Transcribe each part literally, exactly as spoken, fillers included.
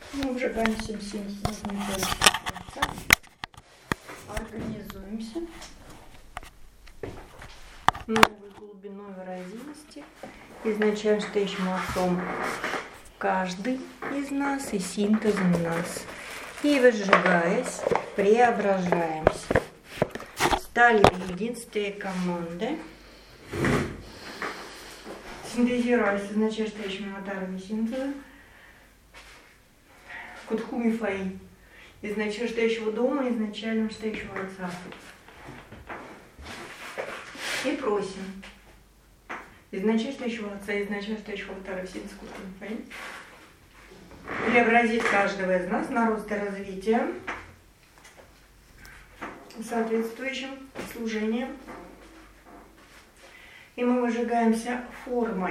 Мы вжигаем семь семь изначающего Отца. Организуемся новой глубиной выразимости, изначально стоящим Отцом каждый из нас и синтезом нас. И выжигаясь, преображаемся. Стали в единстве команды. Синтезируясь изначально стоящими аватарами синтеза. Кутхуми Фаи, изначально стоящего дома, изначально стоящего Отца. И просим изначально стоящего Отца, изначально стоящего аватара синтеза Кутхуми Фаи преобразить каждого из нас на рост и развитие соответствующим служением. И мы выжигаемся формой.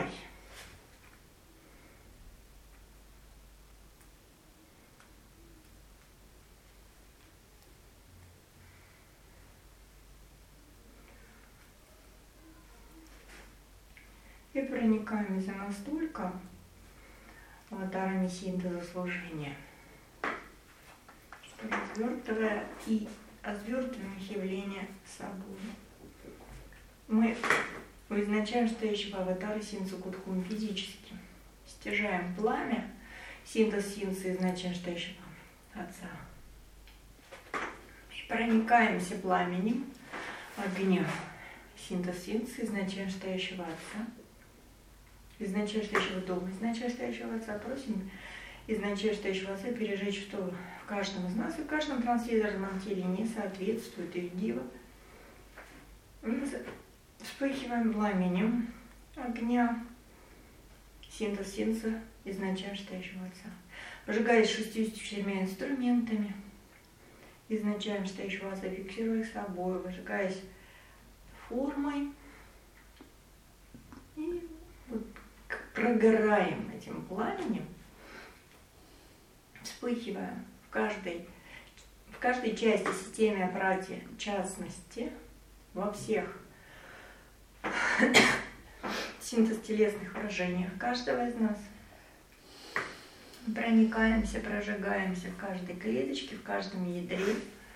И проникаемся настолько аватарами синтеза служения, что развертывая и развертываем их явление собой. Мы у изначально стоящего аватара синтеза Кутхуми физически стяжаем пламя, синтез синтеза изначально стоящего Отца. И проникаемся пламенем огня, синтез синтеза изначально стоящего Отца. Изначально стоящего дома, изначально стоящего Отца, просим изначально стоящего Отца пережечь, что в каждом из нас и в каждом трансфизерном теле не соответствует их дива. Вспыхиваем пламенем огня, синтез синтеза изначально стоящего Отца. Выжигаясь шестьюдесятью четырьмя инструментами изначально стоящего Отца, фиксируя их собой, выжигаясь формой и вот прогораем этим пламенем, вспыхивая в каждой, в каждой части системы аппарате, в частности, во всех синтез телесных выражениях каждого из нас. Проникаемся, прожигаемся в каждой клеточке, в каждом ядре.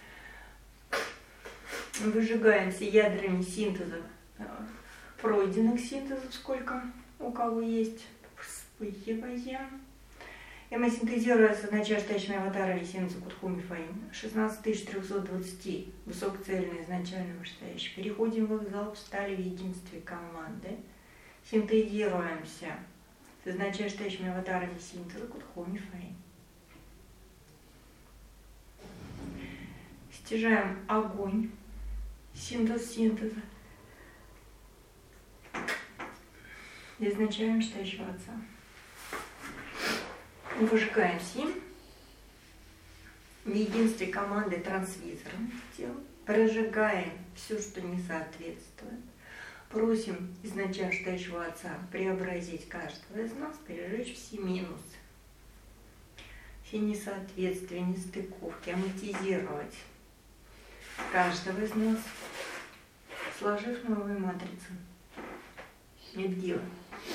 Выжигаемся ядрами синтеза, пройденных синтезов, сколько у кого есть, вспыхиваем. И мы синтезируя с изначально стоящими аватарами синтеза Кутхуми Фаи шестнадцать тысяч триста двадцать высокоцельные изначально вышестоящие. Переходим в их зал, встали в единстве команды. Синтезируемся с изначально стоящими аватарами синтеза Кутхуми Фаи. Стяжаем огонь, синтез синтеза. Изначально стоящего Отца. Выжигаемся им в единстве команды трансвизором тела, прожигаем все, что не соответствует, просим изначально стоящего Отца преобразить каждого из нас, пережечь все минусы, все несоответствия, нестыковки, амортизировать каждого из нас, сложив новые матрицы. Нет дела.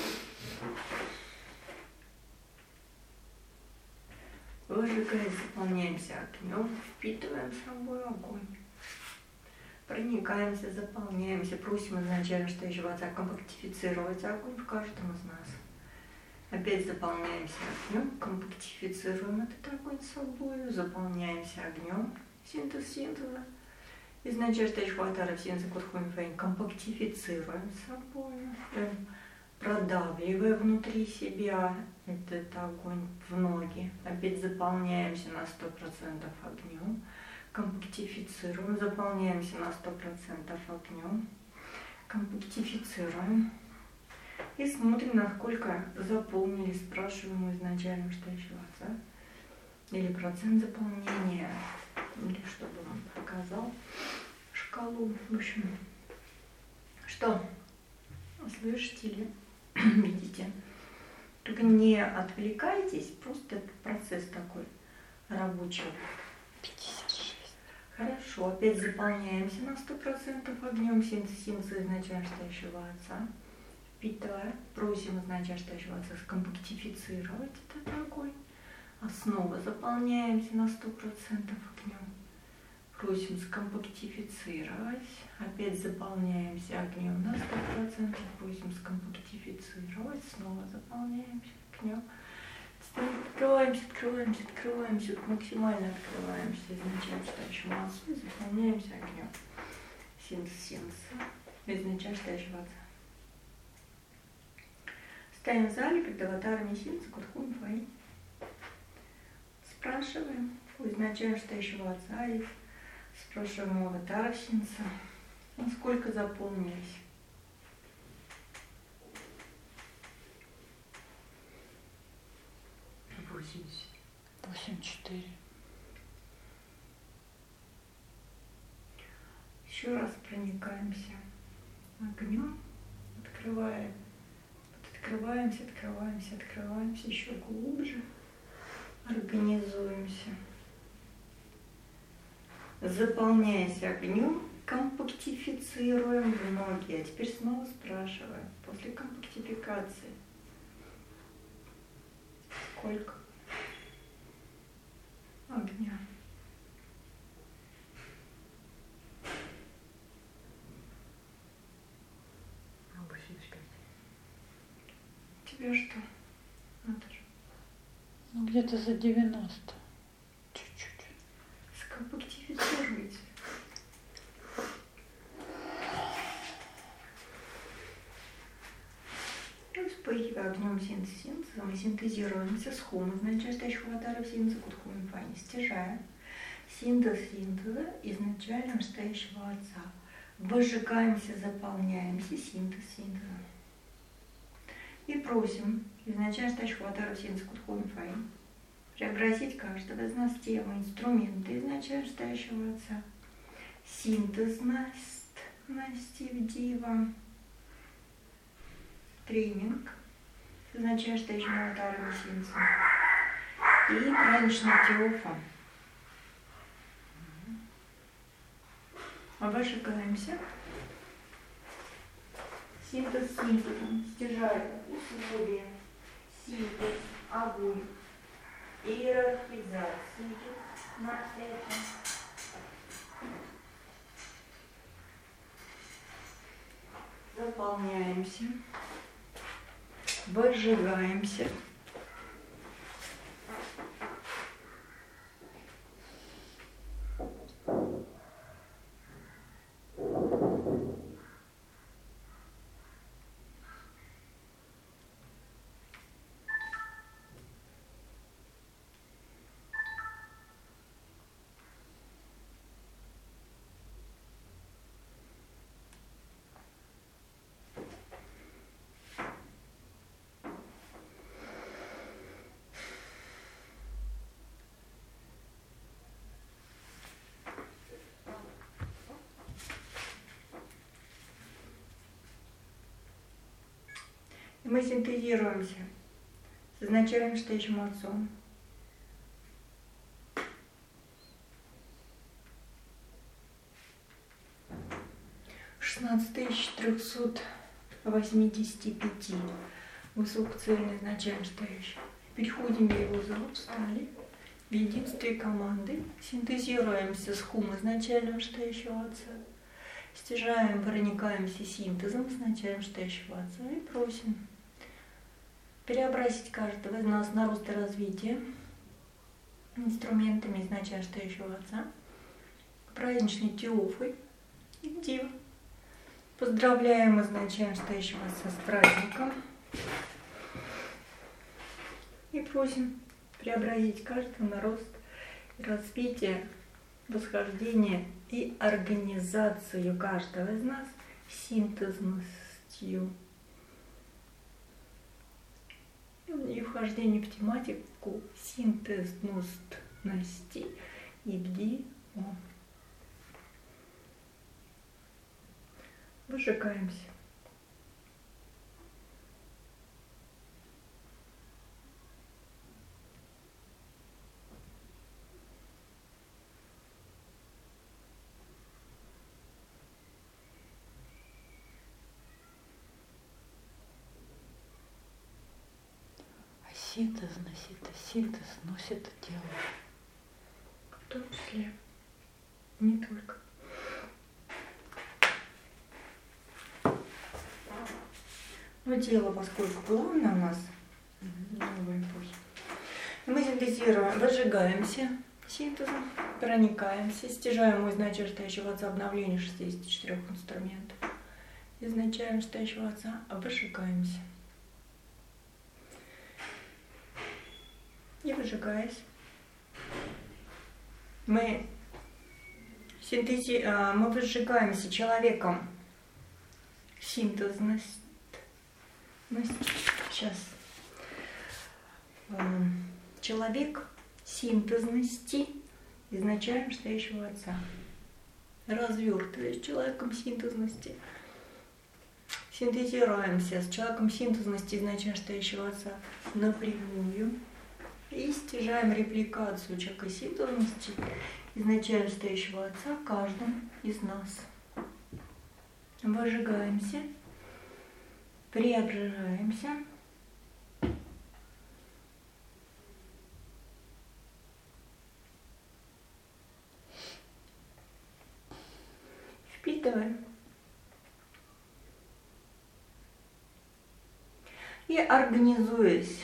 Выжигаясь, заполняемся огнем, впитываем с собой огонь. Проникаемся, заполняемся, просим изначально стоящего Отца компактифицировать огонь в каждом из нас. Опять заполняемся огнем, компактифицируем этот огонь с собой, заполняемся огнем, синтез синтеза. Изначально стоящего аватара синтеза Кутхуми Фаи компактифицируем с собой, продавливая внутри себя этот огонь в ноги. Опять заполняемся на сто процентов огнем, компактифицируем, заполняемся на сто процентов огнем, компактифицируем и смотрим, насколько заполнили спрашиваемого изначально стоящего Отца, или процент заполнения, или чтобы он показал шкалу. В общем, что слышите ли, видите? Только не отвлекайтесь, просто этот процесс такой рабочий. пятьдесят шесть. Хорошо, опять заполняемся на сто процентов огнем синтез синтеза изначально стоящего Отца. Впитывая, просим изначально стоящего Отца скомпактифицировать этот огонь. А с Снова заполняемся на сто процентов огнем. Просим скомпактифицировать. Опять заполняемся огнем на сто процентов. Просим скомпактифицировать. Снова заполняемся огнем. Открываемся, открываемся, открываемся. Максимально открываемся. Изначально читающую массу. И заполняемся огнем. Синтез синтеза. Изначально читающего отца. Стоим в зале перед аватарами синтеза Кутхун Фэй. Спрашиваем у изначально читающего отца и спрашиваем у аватара синтеза, насколько заполнились. восемьдесят. восемь четыре. Еще раз проникаемся огнем, открываем, открываемся, открываемся, открываемся еще глубже, организуемся, заполняясь огнем, компактифицируем в ноги. А теперь снова спрашиваем, после компактификации, сколько огня? восемьдесят пять. Тебе что, Наташа? Ну, где-то за девяносто. Чуть-чуть. Скомпактифицируйте. Вспыхивая огнем синтеза, мы синтезируемся с хум, изначально аватара синтеза Кутхун Фэй, стяжая синтез синтеза изначально настоящего отца. Выжигаемся, заполняемся синтез синтеза. И просим изначально настоящего аватара синтеза Кутхун Фэй преобразить каждого из нас тему, инструменты изначально настоящего отца. Синтезность в дива. Тренинг изначально настоящего аватара синтеза. И праздничная теофа. Обожигаемся. Синтез синтезом, стяжая условия, синтез, огонь, иерархизации на это. Заполняемся, выжигаемся. И мы синтезируемся с изначально настоящим отцом. шестнадцать тысяч трёхсот восьмидесяти пяти высокоцельный изначально настоящий. Переходим в его зал, встали в единстве команды, синтезируемся с хум изначально настоящего отца. Стяжаем, проникаемся синтезом изначально настоящего отца и просим переобразить каждого из нас на рост и развитие инструментами изначально настоящего отца, праздничной теофой и дива. Поздравляем изначально настоящего отца с праздником и просим преобразить каждого на рост и развитие, восхождение и организацию каждого из нас синтезностью и вхождение в тематику синтезностности и бди. Выжигаемся. синтезность, это синтез носит тело. В том числе. Не только. Но тело, поскольку главное у нас, новый импульс, мы синтезируем, выжигаемся синтезом, проникаемся, стяжаем у изначального отца обновление шестидесяти четырёх инструментов. Изначально стоящего отца, выжигаемся. И выжигаясь, мы, синтези... мы выжигаемся человеком синтезность. Сейчас. Человек синтезности изначально стоящего отца. Развертываясь человеком синтезности. Синтезируемся с человеком синтезности изначально стоящего отца напрямую. И стяжаем репликацию человека синтезности изначально стоящего отца каждым из нас. Выжигаемся. Преображаемся. Впитываем. И организуясь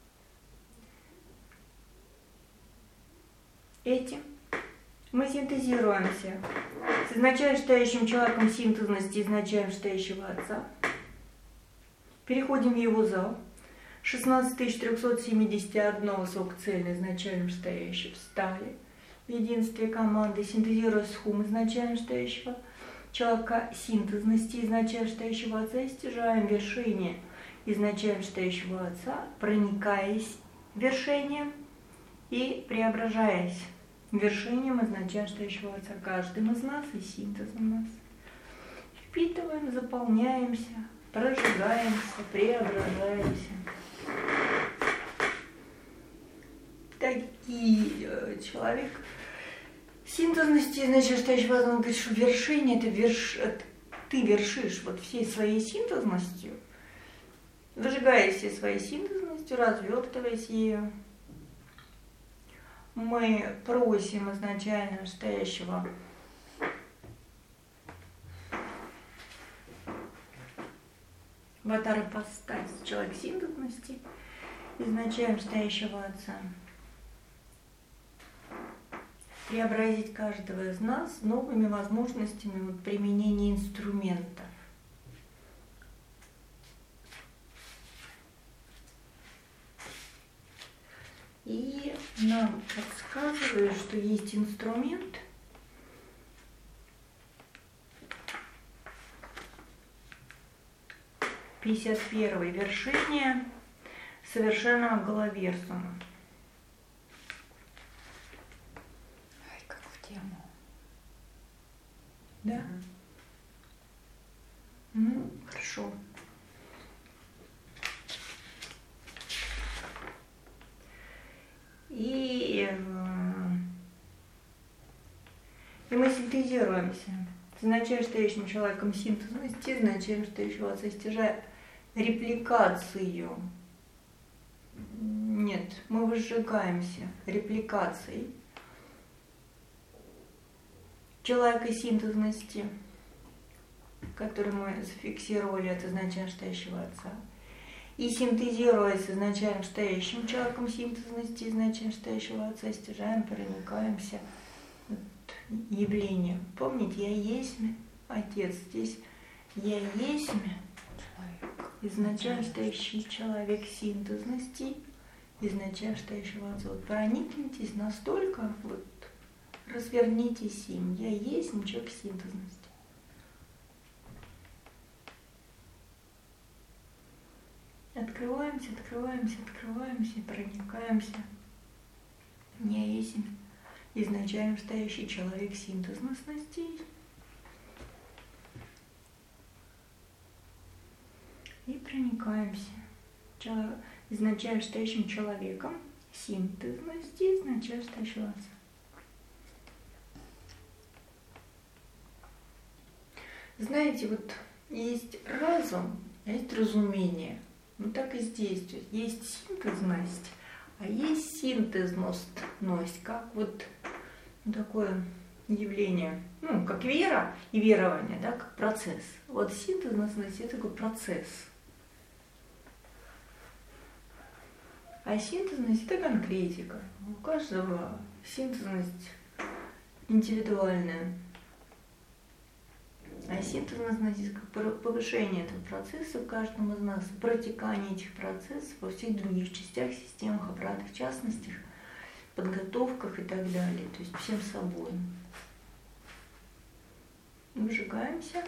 этим, мы синтезируемся с изначально стоящим человеком синтезности изначально стоящего отца. Переходим в его зал. шестнадцать тысяч триста семьдесят один высокоцельный изначально стоящий встали в единстве команды, синтезируя с хум изначально стоящего человека синтезности изначально стоящего отца, и стяжаем вершине изначально стоящего отца, проникаясь вершением и преображаясь вершением изначально стоящего отца каждым из нас и синтезом нас. Впитываем, заполняемся, прожигаемся, преображаемся. Такие человек синтезности, значит, стоящего, он говорит, что вершине это верш, это ты вершишь вот всей своей синтезностью, выжигаясь всей своей синтезностью, развертываясь ее. Мы просим изначально стоящего аватар ипостась, человек синтезности, изначально стоящего отца, преобразить каждого из нас новыми возможностями применения инструментов. И нам подсказывают, что есть инструмент, пятьдесят первое вершение совершенного головерсума. Ай, как в тему. Да? Ну, хорошо. И, и мы синтезируемся с изначально стоящим человеком синтезности, изначально стоящего отца, стяжая репликацию. Нет, мы выжигаемся репликацией человека синтезности, который мы зафиксировали от изначально стоящего отца. И синтезируясь с изначально стоящим человеком синтезности, изначально стоящего отца, стяжаем, проникаемся вот, явлением. Помните, я есть Отец, здесь я есть изначально стоящий человек синтезности, изначально стоящего отца. Вот проникнитесь настолько, вот, развернитесь им. Я есть человек синтезности. Открываемся, открываемся, открываемся, проникаемся. Я есть изначально стоящий человек синтезностей. И проникаемся изначально стоящим человеком синтезности, изначально стоящего отца. Знаете, вот есть разум, а есть разумение. Ну так и здесь. То есть, есть синтезность, а есть синтезность, как вот такое явление, ну, как вера и верование, да, как процесс. Вот синтезность – это такой процесс. А синтезность – это конкретика. У каждого синтезность индивидуальная. А синтезность – это как повышение этого процесса в каждом из нас, протекание этих процессов во всех других частях, системах, аппаратах, частностях, подготовках и так далее. То есть всем собой. Выжигаемся.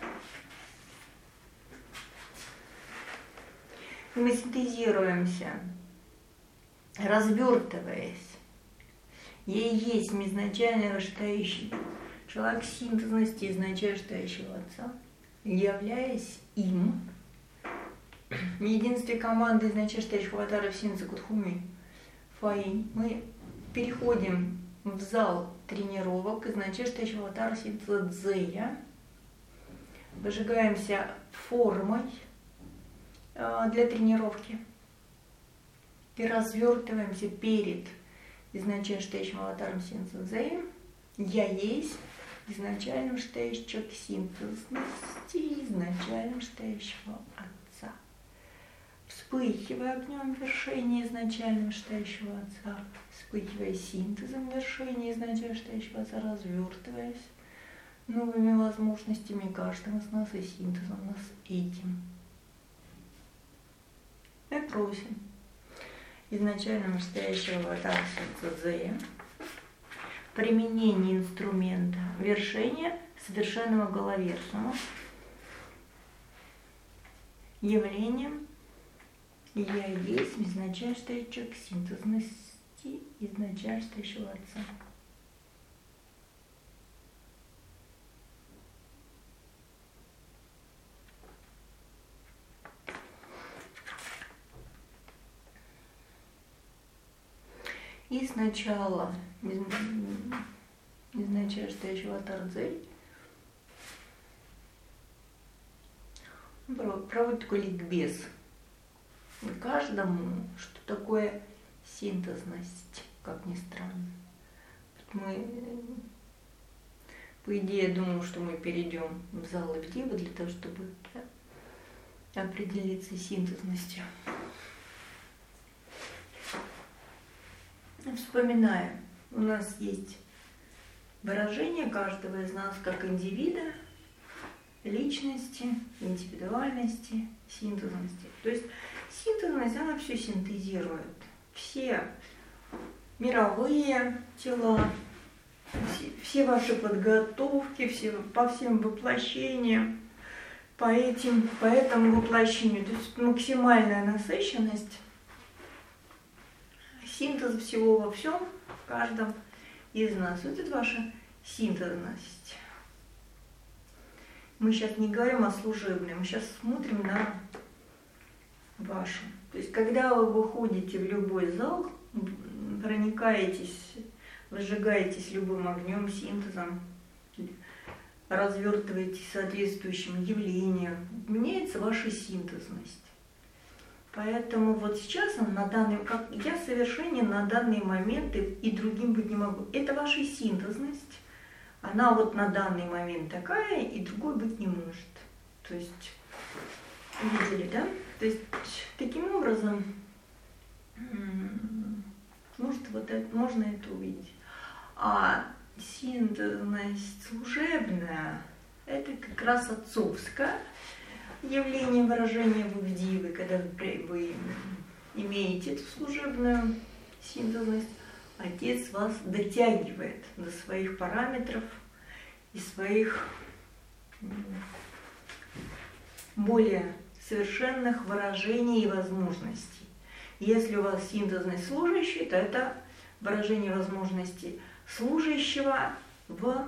Мы синтезируемся, развертываясь. Я и есть изначально рождающий человек синтезности изначально рождающего Отца, являясь им, в единстве команды изначально рождающих аватаров синтеза Кудхуми Фаи, мы переходим в зал тренировок изначально рождающего аватара синтеза Дзея, выжигаемся формой для тренировки и развертываемся перед изначально рождающим аватаром синтеза Дзея. Я есть изначально рождающий человек синтезности изначально рождающего Отца. Вспыхивая огнем вершения изначально рождающего Отца, вспыхивая синтезом вершения изначально рождающего Отца, развертываясь новыми возможностями каждого из нас и синтезом нас этим. Мы просим изначально настоящего аватара Дзея применение инструмента вершения совершенного головерсума явлением «Я есть» изначально стоящий человек синтезности изначально стоящего Отца. И сначала изначально рождающий аватар Дзей проводит такой ликбез каждому, что такое синтезность, как ни странно. Мы, по идее, я думаю, что мы перейдем в зал Ивдива для того, чтобы да, определиться синтезностью. Вспоминаем, у нас есть выражение каждого из нас как индивида, личности, индивидуальности, синтезности. То есть синтезность, она все синтезирует. Все мировые тела, все, все ваши подготовки, все, по всем воплощениям, по, этим, по этому воплощению. То есть максимальная насыщенность, синтез всего во всем, в каждом из нас. Вот это ваша синтезность. Мы сейчас не говорим о служебном, мы сейчас смотрим на вашу. То есть, когда вы выходите в любой зал, проникаетесь, выжигаетесь любым огнем, синтезом, развертываетесь соответствующим явлением, меняется ваша синтезность. Поэтому вот сейчас он на данный, как я совершенен на данный момент и, и другим быть не могу. Это ваша синтезность. Она вот на данный момент такая, и другой быть не может. То есть, видели, да? То есть, таким образом, может, вот это, можно это увидеть. А синтезность служебная, это как раз отцовская явление выражения в Ивдивы, когда вы, вы имеете эту служебную синтезность, Отец вас дотягивает до своих параметров и своих более совершенных выражений и возможностей. Если у вас синтезность служащий, то это выражение возможностей служащего в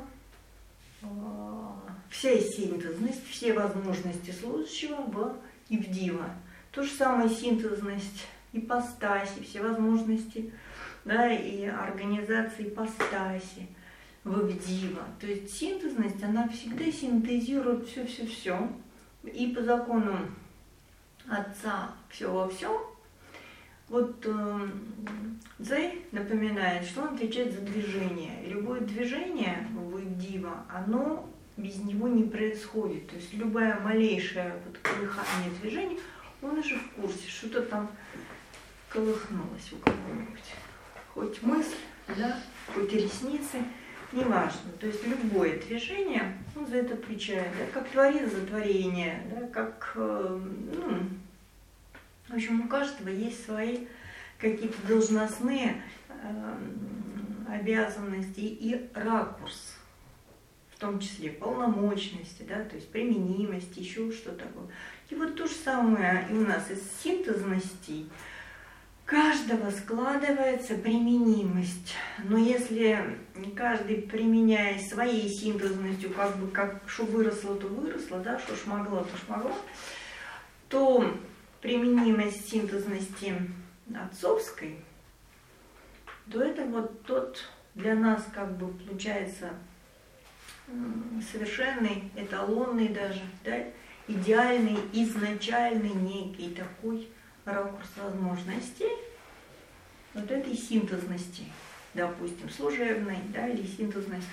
вся синтезность, все возможности служащего в Ивдива. То же самое синтезность ипостаси, все возможности, да, и организации ипостаси в Ивдива. То есть синтезность, она всегда синтезирует все-все-все. И по закону отца все во всем, вот э, Цзэй напоминает, что он отвечает за движение. Любое движение в дива, оно без него не происходит. То есть любое малейшее вот колыхание движения, он уже в курсе, что-то там колыхнулось у кого-нибудь. Хоть мысль, да, хоть ресницы, неважно. То есть любое движение, он за это отвечает, да, как творец за творение, да, как, э, ну, в общем, у каждого есть свои какие-то должностные э, обязанности и ракурс, в том числе полномочности, да, то есть применимость, еще что-то такое. И вот то же самое и у нас из синтезностей каждого складывается применимость. Но если каждый, применяя своей синтезностью, как бы как что выросло, то выросло, да, что ж могло, то ж могло, то применимость синтезности отцовской, то это вот тот для нас как бы получается совершенный, эталонный даже, да, идеальный, изначальный некий такой ракурс возможностей вот этой синтезности, допустим, служебной, да, или синтезности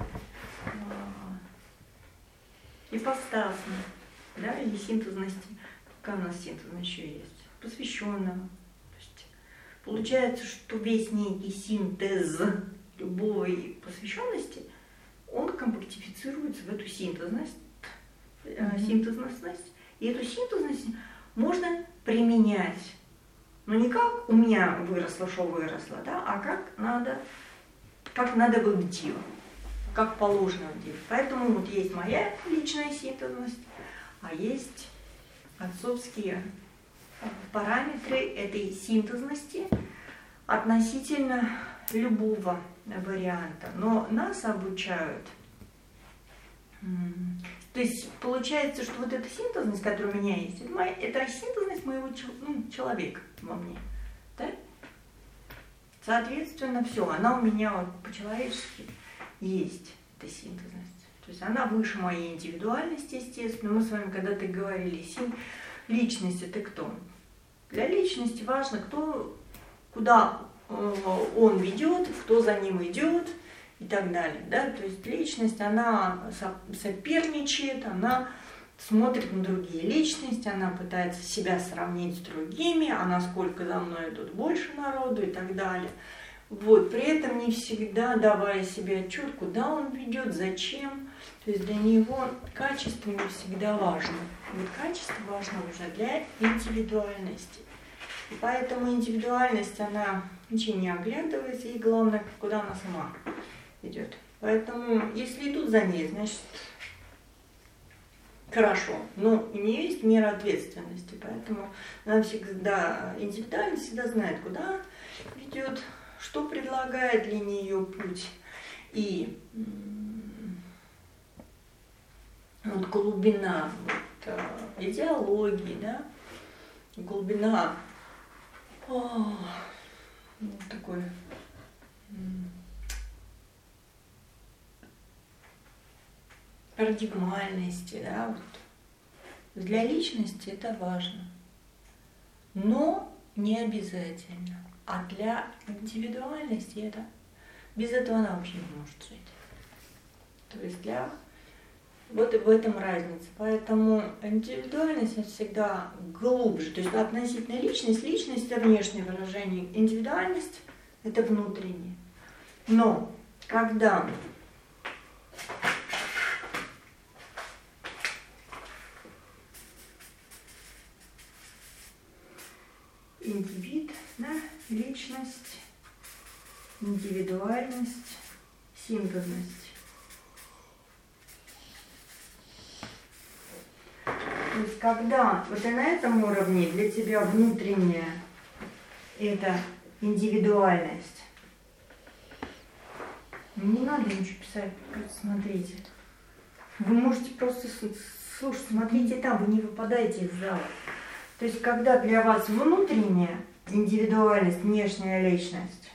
ипостасной, да, или синтезности, какая у нас синтезность еще есть, посвященного. То есть получается, что весь некий синтез любой посвященности, он компактифицируется в эту синтезность, mm-hmm. синтезность, и эту синтезность можно применять. Но не как у меня выросло, что выросло, да, а как надо, как надо в диву, как положено в диву. Поэтому вот есть моя личная синтезность, а есть отцовские параметры этой синтезности относительно любого варианта. Но нас обучают. То есть получается, что вот эта синтезность, которая у меня есть, это, моя, это синтезность моего ну, человека во мне. Да? Соответственно, все, она у меня вот по-человечески есть, эта синтезность. То есть она выше моей индивидуальности, естественно. Мы с вами когда-то говорили, син... личность это кто? Для личности важно, кто, куда он ведет, кто за ним идет и так далее. Да? То есть личность, она соперничает, она смотрит на другие личности, она пытается себя сравнить с другими, а насколько за мной идут больше народу и так далее. Вот, при этом не всегда давая себе отчет, куда он ведет, зачем. То есть для него качество не всегда важно. Вот качество важно уже для индивидуальности. И поэтому индивидуальность, она ничего не оглядывается, и главное, куда она сама идет. Поэтому, если идут за ней, значит, хорошо. Но у нее есть мера ответственности, поэтому она всегда, индивидуальность всегда знает, куда ведет, что предлагает для нее путь. И вот глубина вот, идеологии, да, глубина о, такой парадигмальности, да, вот. Для личности это важно, но не обязательно. А для индивидуальности это без этого она вообще не может жить. То есть для вот в этом разница. Поэтому индивидуальность это всегда глубже. То есть относительно личность, личность это внешнее выражение, индивидуальность это внутреннее. Но когда индивид, да, личность, индивидуальность, синтезность. То есть когда вот и на этом уровне для тебя внутренняя это индивидуальность, не надо ничего писать, просто смотрите. Вы можете просто слушать, смотрите там, вы не выпадаете из зала. То есть когда для вас внутренняя индивидуальность, внешняя личность,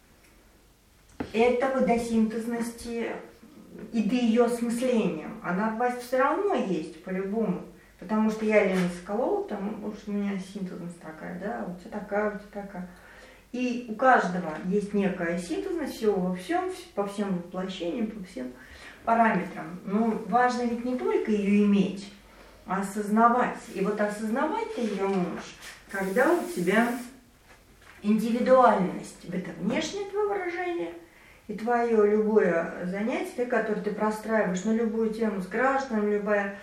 это вот до синтезности и до ее осмысления. Она у вас все равно есть по-любому. Потому что я Лена Соколова, там уж у меня синтезность такая, да, у тебя такая, у тебя такая. И у каждого есть некая синтезность всего во всем, по всем воплощениям, по всем параметрам. Но важно ведь не только ее иметь, а осознавать. И вот осознавать ты ее можешь, когда у тебя индивидуальность. Это внешнее твое выражение и твое любое занятие, которое ты простраиваешь на любую тему с гражданами, любое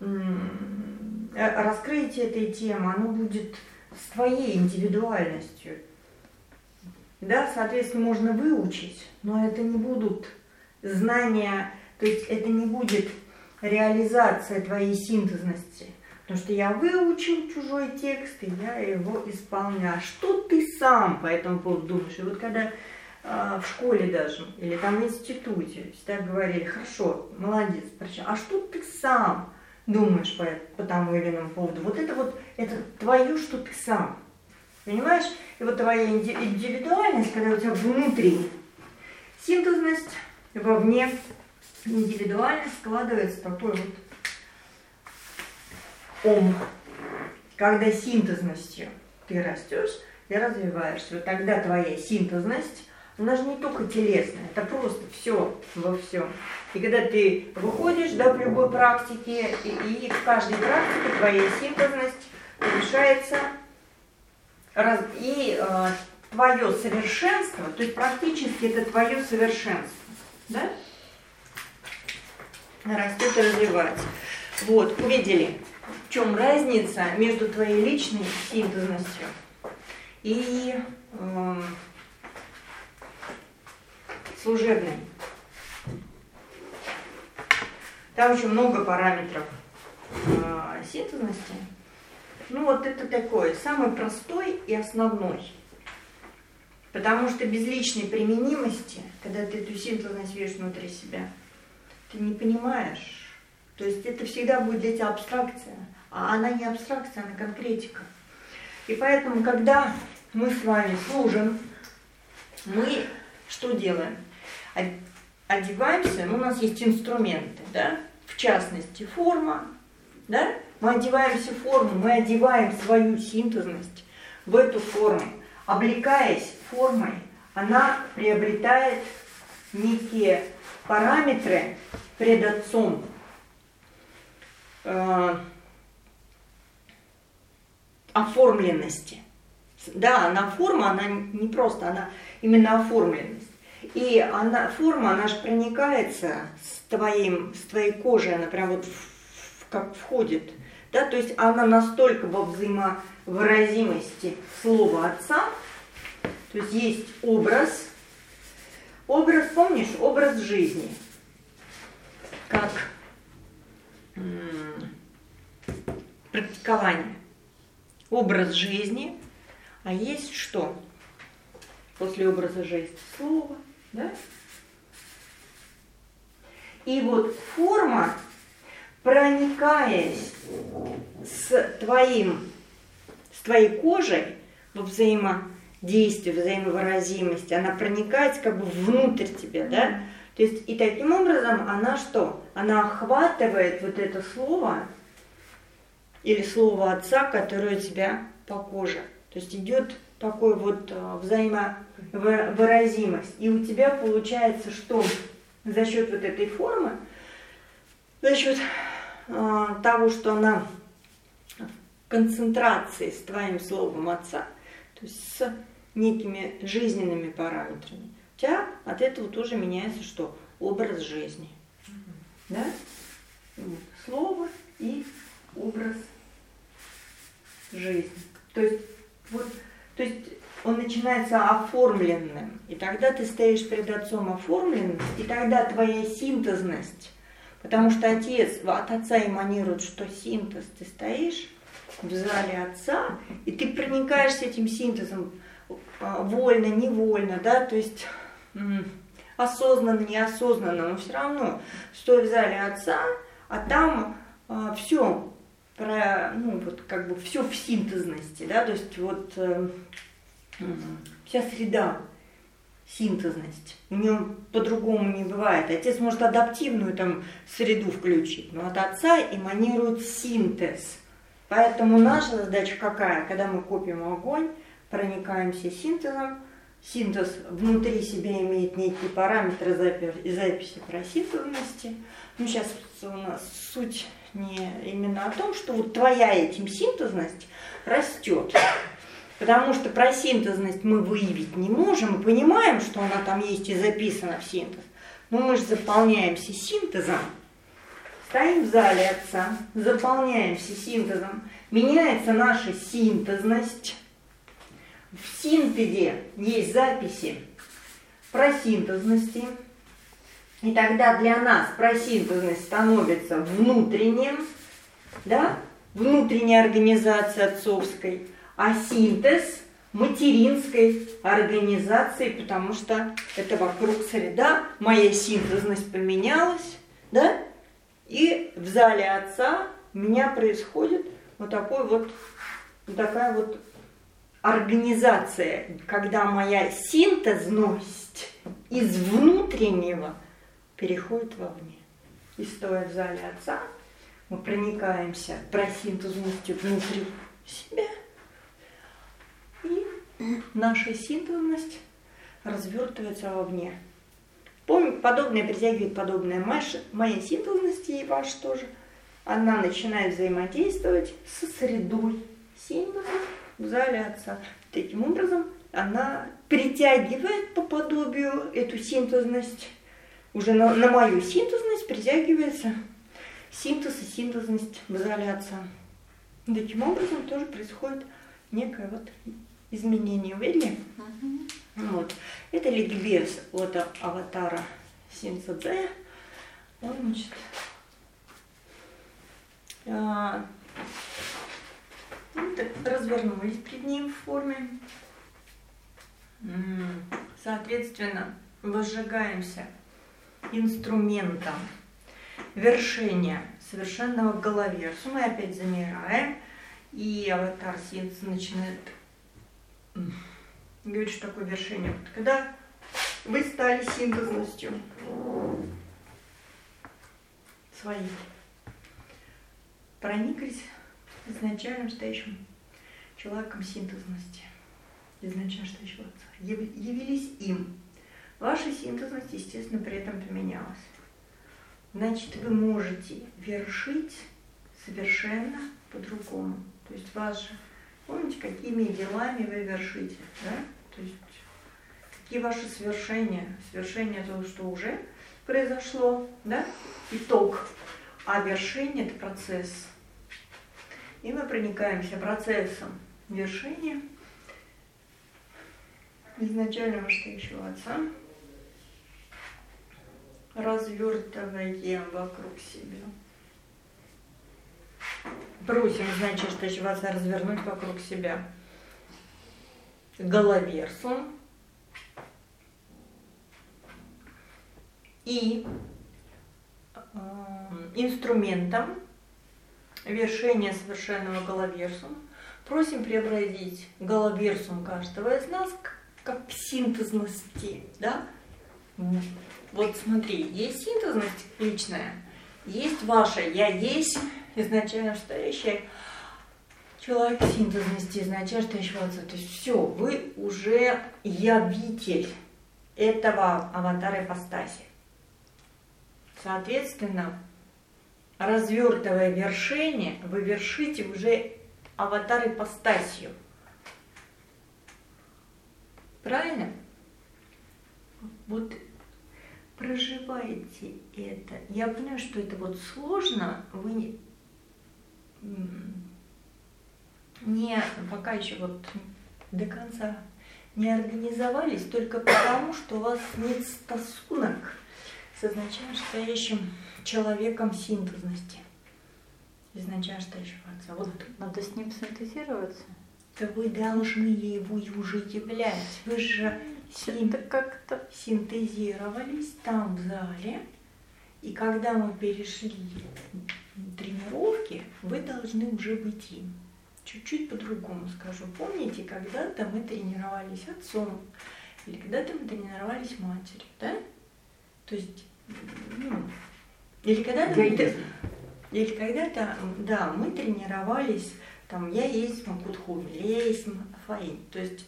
раскрытие этой темы, оно будет с твоей индивидуальностью. Да, соответственно, можно выучить, но это не будут знания, то есть это не будет реализация твоей синтезности. Потому что я выучил чужой текст, и я его исполняю. А что ты сам по этому поводу думаешь? И вот когда э, в школе даже, или там в институте всегда говорили, хорошо, молодец, причем, а что ты сам думаешь по, по тому или иному поводу? Вот это вот, это твое, что ты сам. Понимаешь? И вот твоя индивидуальность, когда у тебя внутри синтезность, вовне индивидуальность, складывается такой вот ом. Когда синтезностью ты растешь и развиваешься, вот тогда твоя синтезность, она же не только телесная, это просто все во всем. И когда ты выходишь, да, в любой практике, и, и в каждой практике твоя синтезность повышается, раз, и э, твое совершенство, то есть практически это твое совершенство, да, растет и развивается. Вот, увидели, в чем разница между твоей личной синтезностью и э, служебной. Там еще много параметров э, синтезности. Ну вот это такой, самый простой и основной. Потому что без личной применимости, когда ты эту синтезность видишь внутри себя, ты не понимаешь. То есть это всегда будет для тебя абстракция. А она не абстракция, она конкретика. И поэтому, когда мы с вами служим, мы что делаем? Одеваемся, ну, у нас есть инструменты, да? В частности, форма, да? Мы одеваемся в форму, мы одеваем свою синтезность в эту форму. Облекаясь формой, она приобретает некие параметры пред Отцом. Э, оформленности. Да, она форма, она не просто, она именно оформленность. И она, форма, она же проникается с, твоим, с твоей кожей, она прям вот в, в, как входит. Да, то есть она настолько во взаимовыразимости слова Отца, то есть есть образ, образ, помнишь, образ жизни, как м- практикование. Образ жизни, а есть что? После образа жизни слово, да? И вот форма, проникаясь с твоим, с твоей кожей во взаимодействие, взаимовыразимость, она проникает как бы внутрь тебя, да? То есть и таким образом она что? Она охватывает вот это слово или слово Отца, которое у тебя по коже. То есть идет такой вот взаимовыразимость. И у тебя получается, что за счет вот этой формы, за счет э, того, что она в концентрации с твоим словом Отца, то есть с некими жизненными параметрами, у тебя от этого тоже меняется что? Образ жизни. Да? Слово и образ жизни. То есть, вот, то есть он начинается оформленным, и тогда ты стоишь перед Отцом оформленным, и тогда твоя синтезность, потому что Отец, от Отца эманирует, что синтез, ты стоишь в зале Отца, и ты проникаешься этим синтезом вольно, невольно, да, то есть осознанно, неосознанно, но все равно стоя в зале Отца, а там а, все про, ну, вот как бы все в синтезности, да, то есть вот э, вся среда синтезность. У него по-другому не бывает. Отец может адаптивную там среду включить, но от отца эманирует синтез. Поэтому наша задача какая? Когда мы копим огонь, проникаемся синтезом, синтез внутри себя имеет некие параметры записи про синтезности. Ну, сейчас у нас суть не именно о том, что вот твоя этим синтезность растет. Потому что про синтезность мы выявить не можем, мы понимаем, что она там есть и записана в синтез. Но мы же заполняемся синтезом, стоим в зале отца, заполняемся синтезом, меняется наша синтезность. В синтезе есть записи про синтезности, и тогда для нас про синтезность становится внутренним, да, внутренняя организация отцовской, а синтез материнской организации, потому что это вокруг среда, моя синтезность поменялась, да, и в зале отца у меня происходит вот такой вот, вот такая вот организация, когда моя синтезность из внутреннего переходит вовне. И стоя в зале отца, мы проникаемся просинтезностью внутри себя, и наша синтезность развертывается вовне. Помните, подобное притягивает подобное. Моя синтезность и ваша тоже. Она начинает взаимодействовать со средой синтеза в зале отца. Таким образом, она притягивает по подобию эту синтезность. Уже на, на мою синтезность притягивается синтез и синтезность в зале отца. Таким образом тоже происходит некое вот изменение. Увидели? Uh-huh. Вот. Это ликбез от аватара Синцзэ. Он, значит, а, вот, развернулись перед ним в форме. Соответственно, возжигаемся инструментом вершения совершенного головерсу. Мы опять замираем, и аватар Синцзэ начинает говорит, что такое вершение. Вот когда вы стали синтезностью своей, прониклись изначальным стоящим человеком синтезности, изначально стоящего отца, явились им. Ваша синтезность, естественно, при этом поменялась. Значит, вы можете вершить совершенно по-другому. То есть ваше, помните, какими делами вы вершите, да? То есть какие ваши свершения, свершение того, что уже произошло, да? Итог. А вершение – это процесс. И мы проникаемся процессом вершения изначального стоящего отца, развертываем вокруг себя. Просим, значит, стоящего отца развернуть вокруг себя головерсум и э, инструментом вершения совершенного головерсум просим преобразить головерсум каждого из нас как к синтезности, да? Вот смотри, есть синтезность личная, есть ваша «я есть», изначально стоящий человек синтезности, изначально стоящего отца. То есть все, вы уже явитель этого аватара ипостаси. Соответственно, развертывая вершение, вы вершите уже аватар ипостасию. Правильно? Вот проживайте это. Я понимаю, что это вот сложно, вы не, не пока еще вот до конца не организовались, только потому, что у вас нет стосунок с изначально стоящим человеком синтезности. Изначально стоящего отца. Вот надо с ним синтезироваться. Да вы должны его уже являть. Вы же син... как-то синтезировались там в зале. И когда мы перешли тренировки, вы должны уже быть им. Чуть-чуть по-другому скажу. Помните, когда-то мы тренировались отцом. или когда-то мы тренировались матерью, да? То есть, ну, или когда-то мы, или когда-то, да, мы тренировались, там, я есть Макутхуми, я есть Фаин. То есть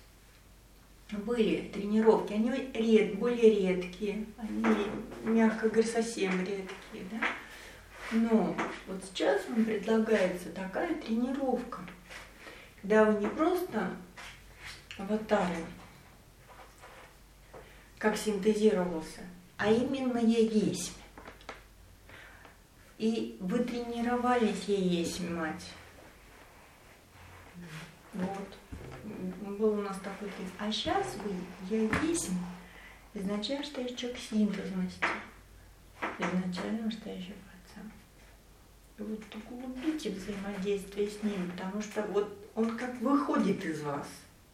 были тренировки, они ред, более редкие, они, мягко говоря, совсем редкие, да? Но вот сейчас вам предлагается такая тренировка, когда вы не просто аватары, как синтезировался, а именно я есть. И вы тренировались я есть, мать. Вот. Был у нас такой тренинг. А сейчас вы я есть, изначально что я человек синтезности, изначально настоящего отца. И вот углубите взаимодействие с ним, потому что вот он как выходит из вас.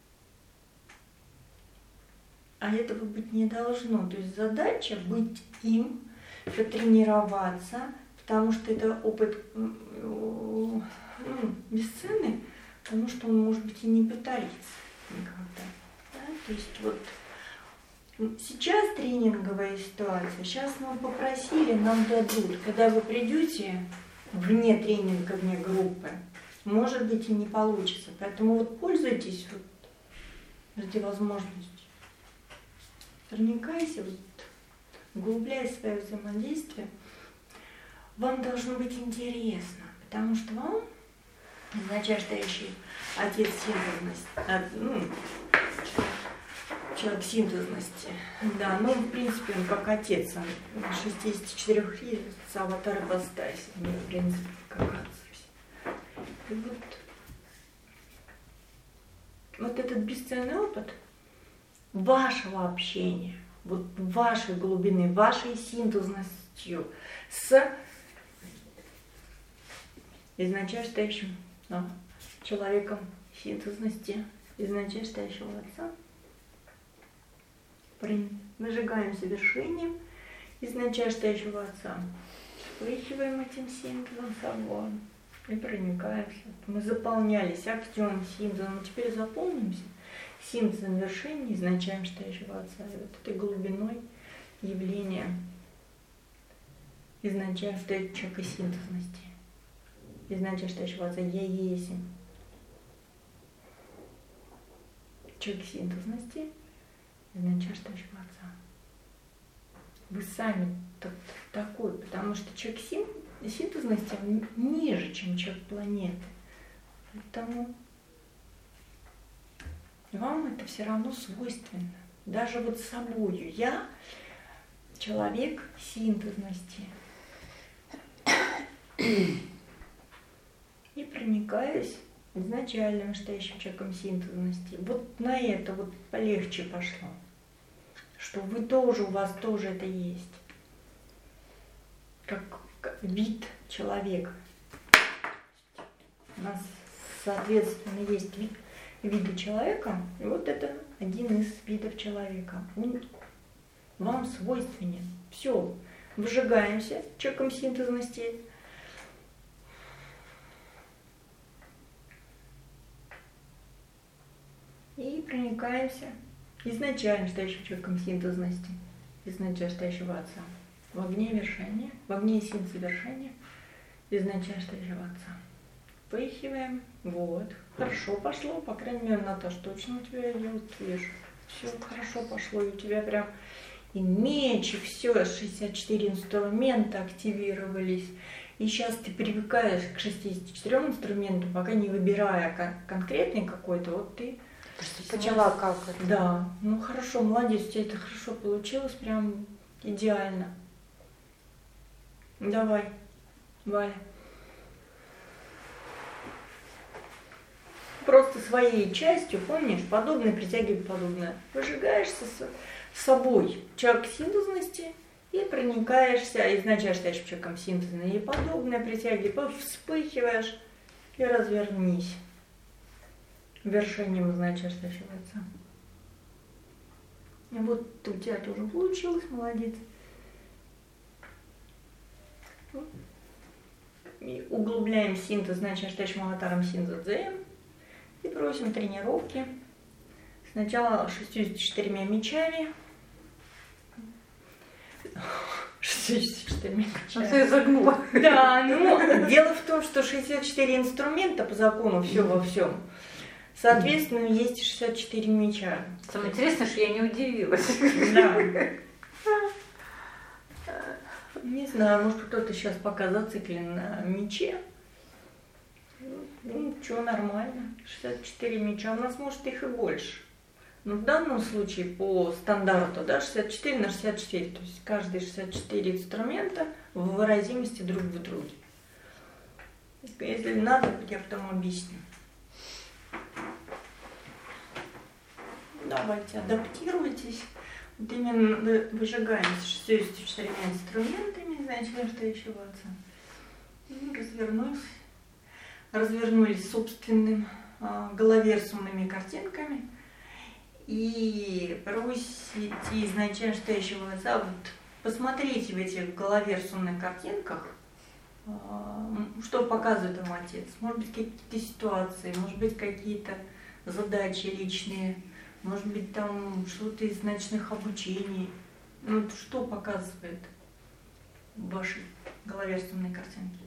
А этого быть не должно. То есть задача быть им, потренироваться, потому что это опыт ну, бесценный, потому что он, может быть, и не повторится никогда. Да? То есть вот сейчас тренинговая ситуация, сейчас мы попросили, нам дадут. Когда вы придете вне тренинга, вне группы, может быть, и не получится. Поэтому вот пользуйтесь вот этой возможностью. Проникайся, вот, углубляя свое взаимодействие. Вам должно быть интересно, потому что вам, изначальный отец синтезности, ну, человек синтезности, да, ну, в принципе, он как отец, он шестьдесят четыре лет, аватар ипостаси, мне, в принципе, как отец. И вот, вот этот бесценный опыт вашего общения, вот вашей глубины, вашей синтезностью с изначально стоящим да, человеком синтезности, изначально стоящего отца, выжигаем совершением изначально стоящего отца, вспыхиваем этим синтезом собой и проникаемся. Мы заполнялись активным синтезом, а теперь заполнимся синтезом вершения изначально стоящего отца, и вот этой глубиной явления изначально стоящего человека синтезности, изначально стоящего отца я есть. Человек синтезности, изначально стоящего отца. Вы сами такой, потому что человек синтезности он ниже, чем человек планеты. Поэтому вам это все равно свойственно. Даже вот собою. Я человек синтезности. И проникаюсь изначально настоящим человеком синтезности. Вот на это вот полегче пошло. Что вы тоже, у вас тоже это есть. Как, как вид человека. У нас, соответственно, есть вид. виды человека, и вот это один из видов человека. Он вам свойственен. Все, выжигаемся человеком синтезности. И проникаемся изначально стоящим человеком синтезности, изначально стоящего отца. В огне вершения, в огне синтеза вершения, изначально стоящего отца. Впыхиваем. Вот. Хорошо пошло, по крайней мере, Наташа, точно у тебя идет, вижу. Все хорошо пошло, и у тебя прям и меч, и все, шестьдесят четыре инструмента активировались. И сейчас ты привыкаешь к шестидесяти четырем инструментам, пока не выбирая кон- конкретный какой-то, вот ты поняла, как это. Да, ну хорошо, молодец, у тебя это хорошо получилось, прям идеально. Давай, Валя. Просто своей частью, помнишь, подобное притягивает подобное. Выжигаешься с собой, человек синтезности, и проникаешься, изначально считаешь человеком синтеза, и подобное притягиваешь, вспыхиваешь, и развернись. Вершением изначально считающего отца. И вот у тебя тоже получилось, молодец. И углубляем синтез, значит, считающим аватаром синтез дзен. И просим тренировки с Сначала шестьюдесятью четырьмя мечами. шестьюдесят четыре мечами. А ты загнула. Да, ну, дело в том, что шестьдесят четыре инструмента по закону все во всем. Соответственно, есть шестьдесят четыре меча. Самое интересное, что я не удивилась. Да. Не знаю, может кто-то сейчас пока зациклен на мече. Ну, что, нормально. шестьдесят четыре меча. У нас, может, их и больше. Но в данном случае по стандарту, да, шестьдесят четыре на шестьдесят четыре. То есть каждые шестьдесят четыре инструмента в выразимости друг в друге. Если надо, я потом объясню. Давайте, адаптируйтесь. Вот именно выжигаем с шестьюдесятью четырьмя инструментами, значит, что еще отца. И развернулись. Развернулись собственным а, головерсумными картинками. И просите изначально стоящего отца вот, посмотрите в этих головерсумных картинках, а, что показывает вам отец. Может быть, какие-то ситуации, может быть, какие-то задачи личные. Может быть, там что-то из ночных обучений. Ну, что показывает в вашей головерсумной картинке?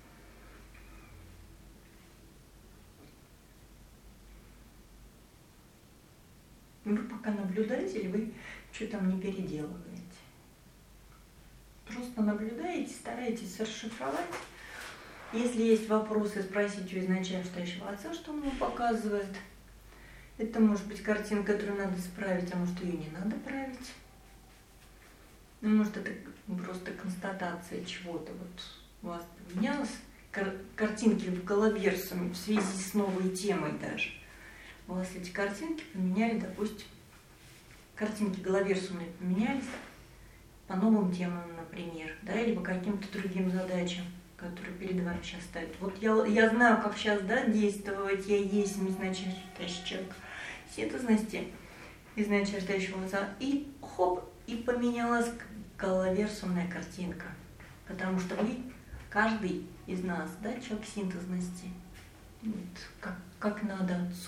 Вы пока наблюдаете, или вы что там не переделываете? Просто наблюдаете, стараетесь расшифровать. Если есть вопросы, спросите у изначально стоящего отца, что он вам показывает. Это может быть картинка, которую надо исправить, а может ее не надо править. Может это просто констатация чего-то вот у вас поменялось. Кар- картинки в головерсуме в связи с новой темой даже. У вас эти картинки поменяли, допустим, картинки головерсумные поменялись по новым темам, например, да, или по каким-то другим задачам, которые перед вами сейчас стоят. Вот я, я знаю, как сейчас, да, действовать, я есть изначально считающий человек синтезности, изначально считающего отца, и хоп, и поменялась головерсумная картинка, потому что вы, каждый из нас, да, человек синтезности, вот, как, как надо отцу.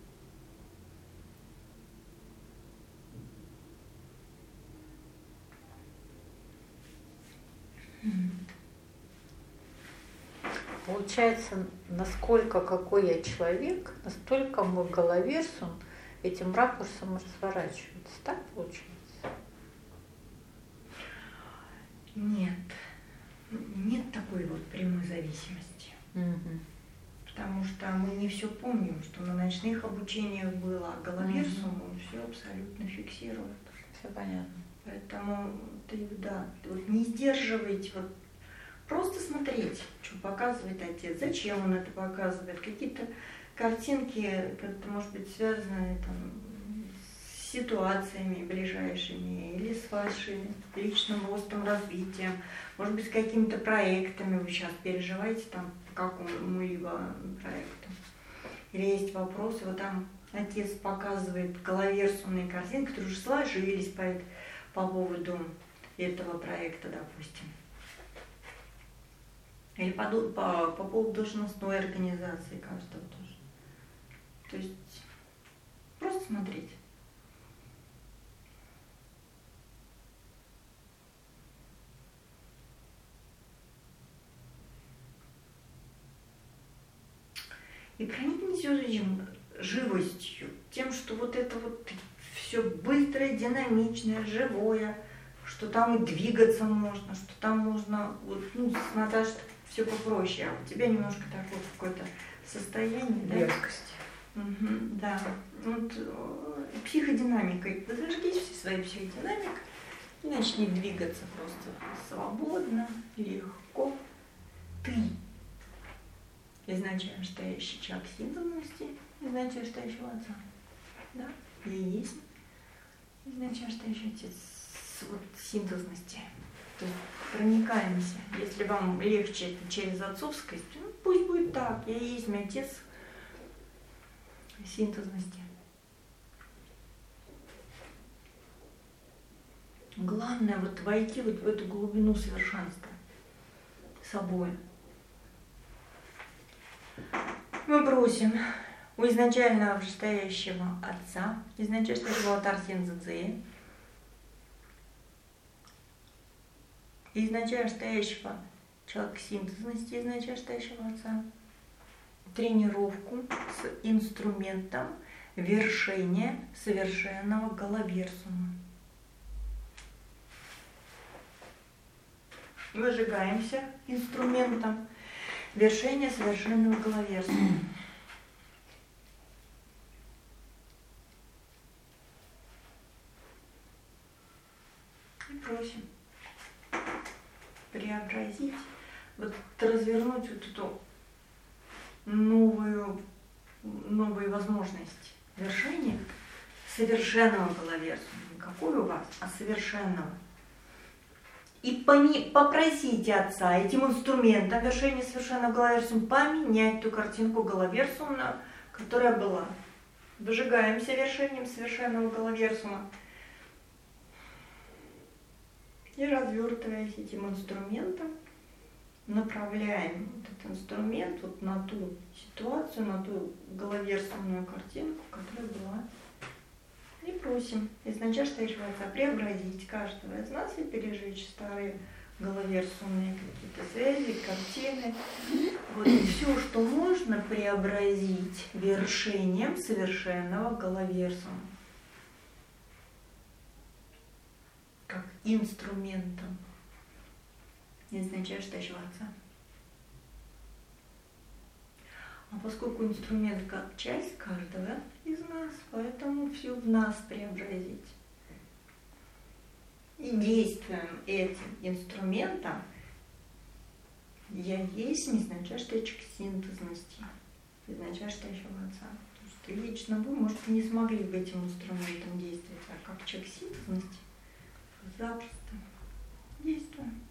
Получается, насколько какой я человек, настолько мой головерсум этим ракурсом разворачивается. Так получается? Нет. Нет такой вот прямой зависимости. Угу. Потому что мы не все помним, что на ночных обучениях было, а головерсум он все абсолютно фиксирует. Все понятно. Поэтому ты, да, ты вот не сдерживайте, вот просто смотреть, что показывает отец, зачем он это показывает, какие-то картинки, это может быть связаны там, с ситуациями ближайшими или с вашим личным ростом, развитием, может быть, с какими-то проектами вы сейчас переживаете там по какому-либо проекту. Или есть вопросы, вот там отец показывает головерсумные картинки, которые уже сложились по, по поводу этого проекта, допустим. Или по, по, по поводу должностной организации каждого тоже. То есть просто смотреть. И проникните живостью, тем, что вот это вот все быстрое, динамичное, живое, что там и двигаться можно, что там можно, вот, ну, с Наташей все попроще, а у тебя немножко такое какое-то состояние, да? Резкость. Угу, да. Вот психодинамикой. Подожгите все своей психодинамикой и начни двигаться просто свободно, легко. Ты изначально стоящий человек синтезности, изначально стоящего отца. Да? Я есть изначально стоящий отец вот, синтезности. То есть проникаемся. Если вам легче это через отцовскость, ну, пусть будет так. Я есть мой отец синтезности. Главное вот войти вот в эту глубину совершенства собой. Мы просим у изначального вышестоящего Отца, изначально стоящего Атарсен Цзэ, изначально стоящего человека синтезности, изначально стоящего Отца, тренировку с инструментом вершения совершенного головерсума. Выжигаемся инструментом вершения совершенного головерсума. И просим преобразить, вот развернуть вот эту новую, новые возможности вершения совершенного головерсума. Не какой у вас, а совершенного. И пони, попросите Отца этим инструментом вершения совершенного головерсума поменять ту картинку головерсума, которая была. Выжигаемся вершением совершенного головерсума. И развертываясь этим инструментом, направляем этот инструмент вот на ту ситуацию, на ту головерсумную картинку, которая была. И просим изначально стоящего Отца преобразить каждого из нас и пережечь старые головерсумные какие-то связи, картины. Вот все, что можно преобразить вершением совершенного головерсума. Как инструментом изначально стоящего Отца. А поскольку инструмент как часть каждого из нас, поэтому все в нас преобразить. И действуем этим инструментом я есть изначально стоящих синтезности, изначально стоящего Отца. То есть лично вы, может, не смогли бы этим инструментом действовать, а как человек синтезности запросто действуем.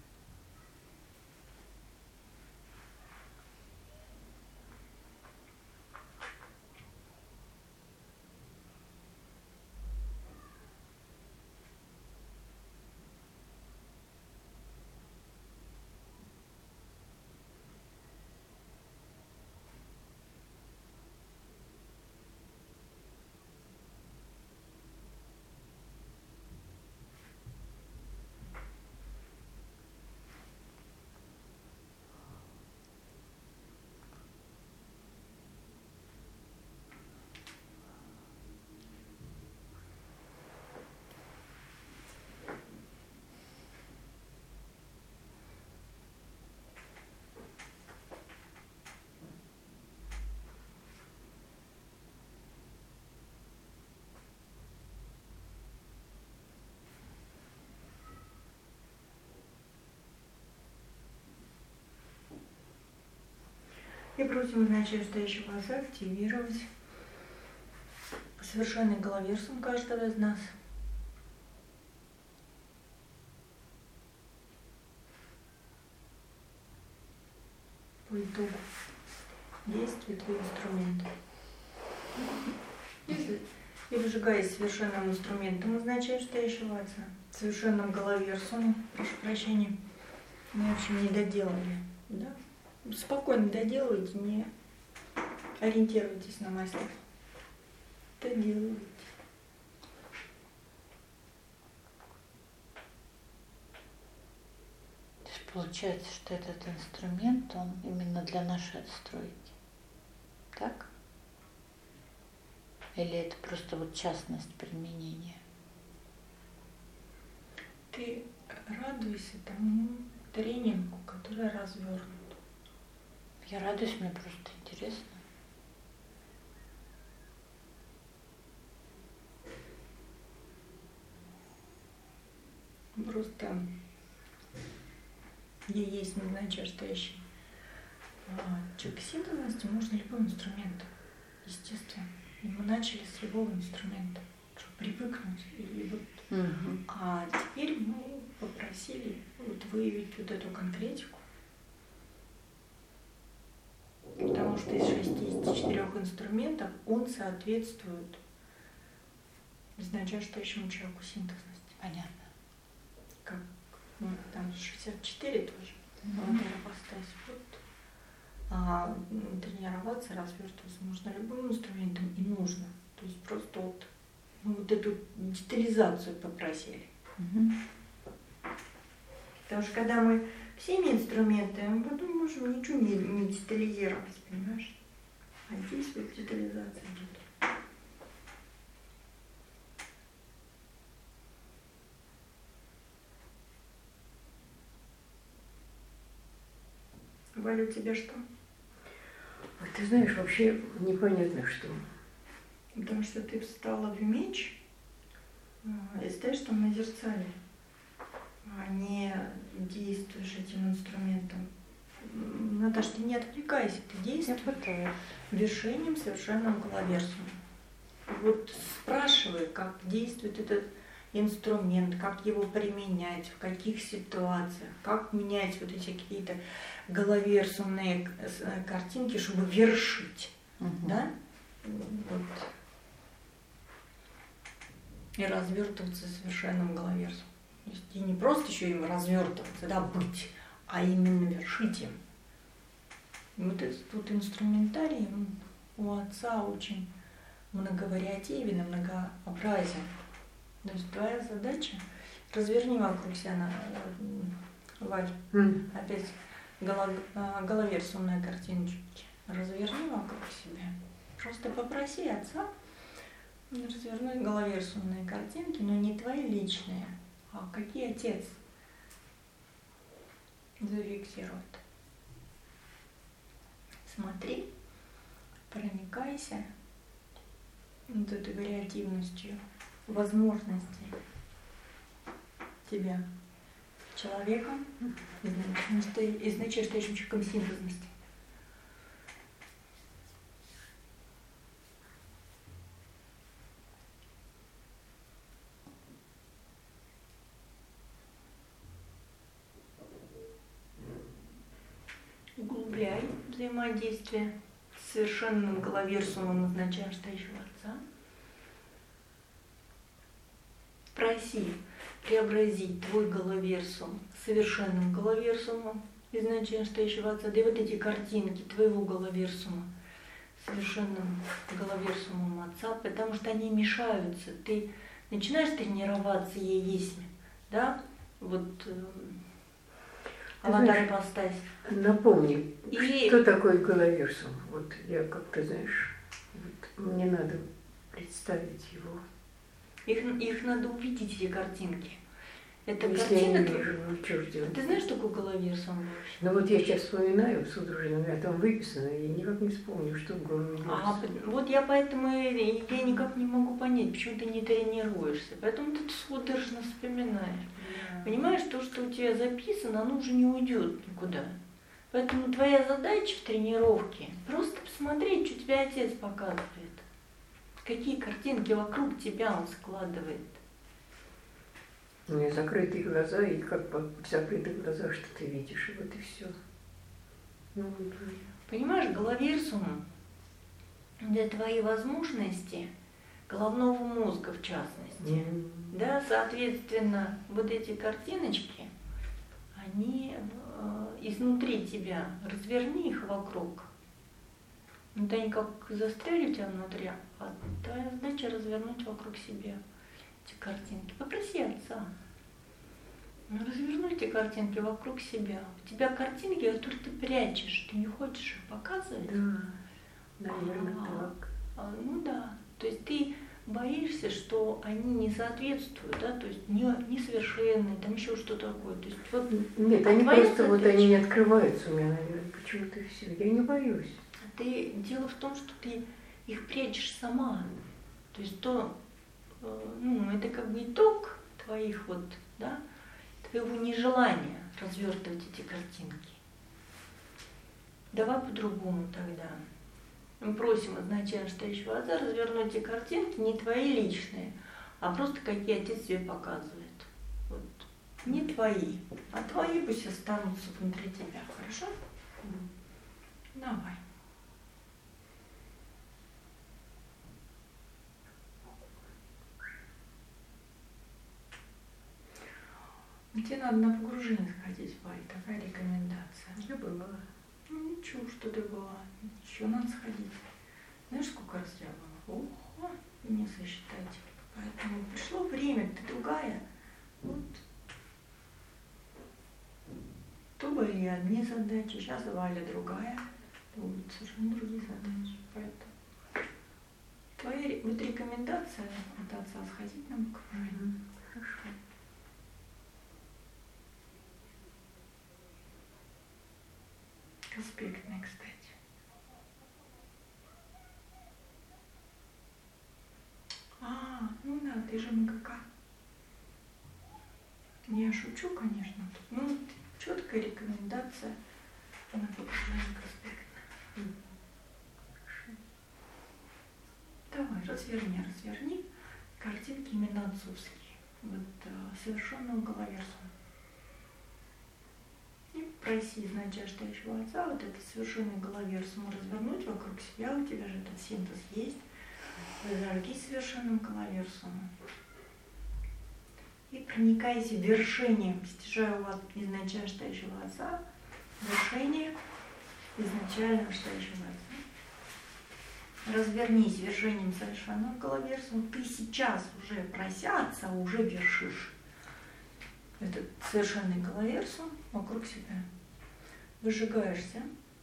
И просим изначально стоящего Отца активировать совершенный головерсум каждого из нас. По итогу действия твоего инструмента. И выжигаясь совершенным инструментом изначально стоящего Отца, совершенным головерсумом, прошу прощения, мы, в общем, не доделали, да? Спокойно доделывайте, не ориентируйтесь на мои слова. Доделывайте. То есть получается, что этот инструмент, он именно для нашей отстройки. Так? Или это просто вот частность применения? Ты радуйся тому тренингу, который развернут. Я радуюсь, мне просто интересно. Просто я есть назначаю стоящий человек синтезности, можно любой инструмент, естественно. И мы начали с любого инструмента, чтобы привыкнуть. И вот, угу. А теперь мы попросили вот выявить вот эту конкретику. Потому что из шестидесяти четырёх инструментов он соответствует изначально стоящему человеку синтезности. Понятно. Как, ну, там шестьдесят четыре тоже. Mm-hmm. Вот, вот А тренироваться, развертываться можно любым инструментом и нужно. То есть просто вот, ну, вот эту детализацию попросили. Угу. Потому что когда мы всеми инструментами, мы потом можем ничего не, не детализировать, понимаешь? А здесь вот детализация идет. Валя, у тебя что? Ты знаешь, вообще непонятно что. Потому что ты встала в меч и стоишь там на зеркале, а не действуешь этим инструментом. Наташа, ты не отвлекайся, ты действуешь вершением совершенным головерсом. Вот спрашивай, как действует этот инструмент, как его применять, в каких ситуациях, как менять вот эти какие-то головерсумные картинки, чтобы вершить. Угу. Да? Вот. И развертываться совершенным головерсом. То есть и не просто еще им развертываться, да, быть, а именно вершить им. И вот этот тут инструментарий у отца очень многовариативен и многообразен. То есть твоя задача, разверни вокруг себя, Валь, mm. опять головерсумная картиночка, разверни вокруг себя. Просто попроси отца развернуть головерсумные картинки, но не твои личные, а какие отец зафиксирует. Смотри, проникайся вот этой вариативностью возможностей тебя человеком, изначально человеком синтезности. Углубляй взаимодействие с совершенным головерсумом изначального отца. Проси преобразить твой головерсум совершенным головерсумом изначально стоящего отца, да и вот эти картинки твоего головерсума совершенным головерсумом отца, потому что они мешаются. Ты начинаешь тренироваться есть, да, вот аватар ипостась. Напомни, и... что такое головерсум? Вот я как-то, знаешь, вот мне надо представить его. Их, их надо увидеть, эти картинки. Это Если картина. Я не вижу, ну что ж делать? Ты знаешь, что такое головерсум вообще? Ну вот я сейчас вспоминаю судорожно, у меня там выписано, и никак не вспомню, что в голове. А, вот я поэтому я никак не могу понять, почему ты не тренируешься. Поэтому ты судорожно вспоминаешь. Yeah. Понимаешь, то, что у тебя записано, оно уже не уйдет никуда. Поэтому твоя задача в тренировке просто посмотреть, что тебе отец показывает. Какие картинки вокруг тебя он складывает. У меня закрытые глаза, и как бы в закрытых глазах что ты видишь, и вот и все. Ну, вот. Понимаешь, головерсум для твоей возможности, головного мозга в частности, mm-hmm. да, соответственно, вот эти картиночки, они э, изнутри тебя, разверни их вокруг. Вот они как застряли у тебя внутри, а твоя задача развернуть вокруг себя эти картинки. Попроси отца. Ну, развернуть эти картинки вокруг себя. У тебя картинки, которые ты прячешь, ты не хочешь их показывать. Да, наверное, а, так. А, ну да. То есть ты боишься, что они не соответствуют, да, то есть не, несовершенные, там еще что-то такое. То есть, вот, нет, они просто вот они не открываются у меня, наверное, почему-то все. Я не боюсь. Ты, дело в том, что ты их прячешь сама. То есть то, ну, это как бы итог твоих вот, да, твоего нежелания развертывать эти картинки. Давай по-другому тогда. Мы просим изначально стоящего отца развернуть эти картинки, не твои личные, а просто какие отец тебе показывает. Вот. Не твои, а твои пусть останутся внутри тебя. Хорошо? Mm. Давай. Тебе надо на погружение сходить, Варя, такая рекомендация. Я была. Ну ничего, что ты была. Еще надо сходить. Знаешь, сколько раз я была? Ого, и не сосчитать. Поэтому пришло время, ты другая. Вот. То были одни задачи, сейчас Валя другая. Будут совершенно другие задачи. Поэтому твоя вот рекомендация от отца сходить на богослужение. Хорошо. Конспектная, кстати. А, ну да, ты же МГК. Я шучу, конечно. Ну, четкая рекомендация на богослужение конспектное. Давай, разверни, разверни картинки именно отцовские. Вот совершенного Головерсона. И проси значащего отца вот этот совершенный Головерсон развернуть вокруг себя. У тебя же этот синтез есть. Зажги совершенным Головерсоном. И проникайся вершением, стяжая у изначального отца, вершение изначально стоящего отца. Развернись вершением совершенного Головерсона. Ты сейчас уже, прося отца, уже вершишь этот совершенный Головерсон вокруг себя. Выжигаешься.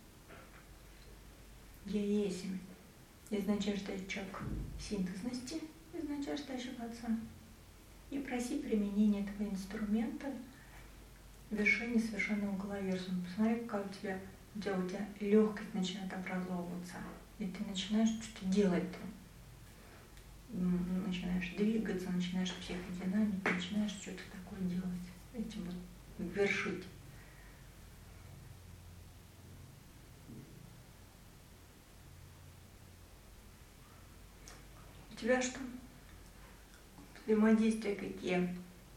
Я есть изначальный очаг синтезности изначального отца. И проси применение этого инструмента в вершине совершенного Головерсона. Посмотри, как у тебя, у тебя, у тебя легкость начинает образовываться. И ты начинаешь что-то делать. Начинаешь двигаться, начинаешь психодинамить, начинаешь что-то такое делать. Этим вот вершить. У тебя что? Взаимодействия какие?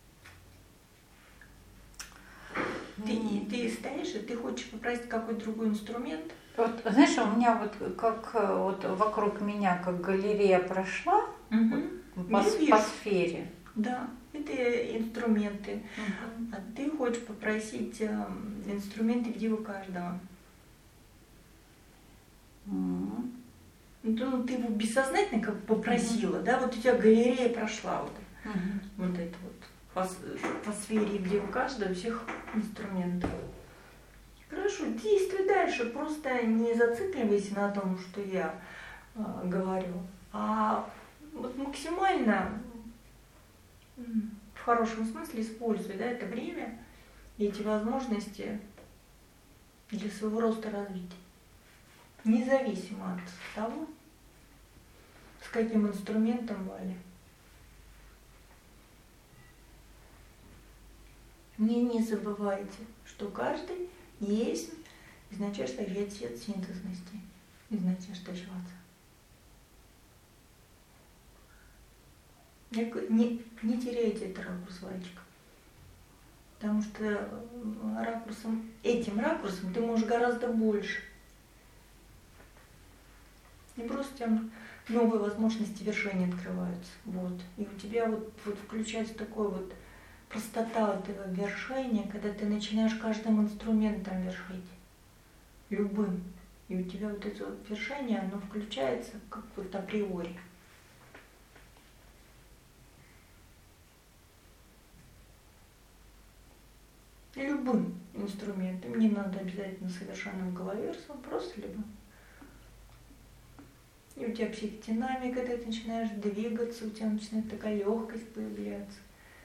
Ты, ты стоишь, и ты хочешь попросить какой-то другой инструмент? Вот, знаешь, у меня вот как вот вокруг меня как галерея прошла, угу. вот, по, по сфере. Да, это инструменты. Угу. А ты хочешь попросить э, инструменты в диво каждого. Угу. Ну, ты его бессознательно как попросила, угу. да, вот у тебя галерея прошла вот, угу. вот это вот по, по сфере в диво каждого всех инструментов. Хорошо, действуй дальше, просто не зацикливайся на том, что я э, говорю, а вот максимально в хорошем смысле используй, да, это время и эти возможности для своего роста и развития. Независимо от того, с каким инструментом Валя. Не, не забывайте, что каждый есть изначальный отец синтезности, изначального отца. Не, не теряйте этот ракурс, Валечка. Потому что ракурсом, этим ракурсом ты можешь гораздо больше. И просто у тебя новые возможности вершения открываются. Вот. И у тебя вот, вот включается такое вот простота этого вершения, когда ты начинаешь каждым инструментом вершить. Любым. И у тебя вот это вот вершение, оно включается как вот априори. Любым инструментом. Не надо обязательно совершенным Головерсом, просто любым. И у тебя психодинамика, когда ты начинаешь двигаться, у тебя начинает такая легкость появляться.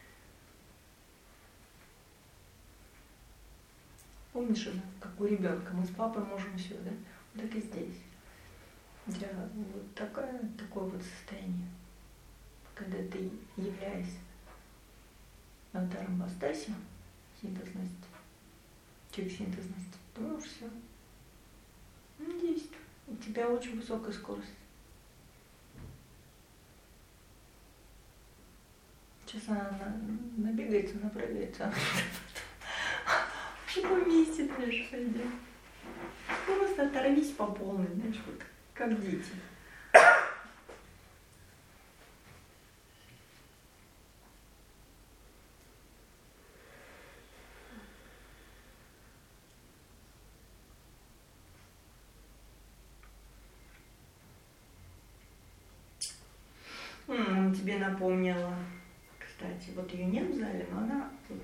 Помнишь, как у ребенка, мы с папой можем все, да? Вот так и здесь. Для вот такое, такое вот состояние, когда ты являешься аватаром Бастаси, синтезности, через синтезность, то ну все. Ну, действуй. У тебя очень высокая скорость. Сейчас она набегается, напрягается. В каком месте дальше пойдем? Просто оторвись по полной, знаешь, вот как дети. тебе напомнила, кстати, вот ее нет в зале, но она вот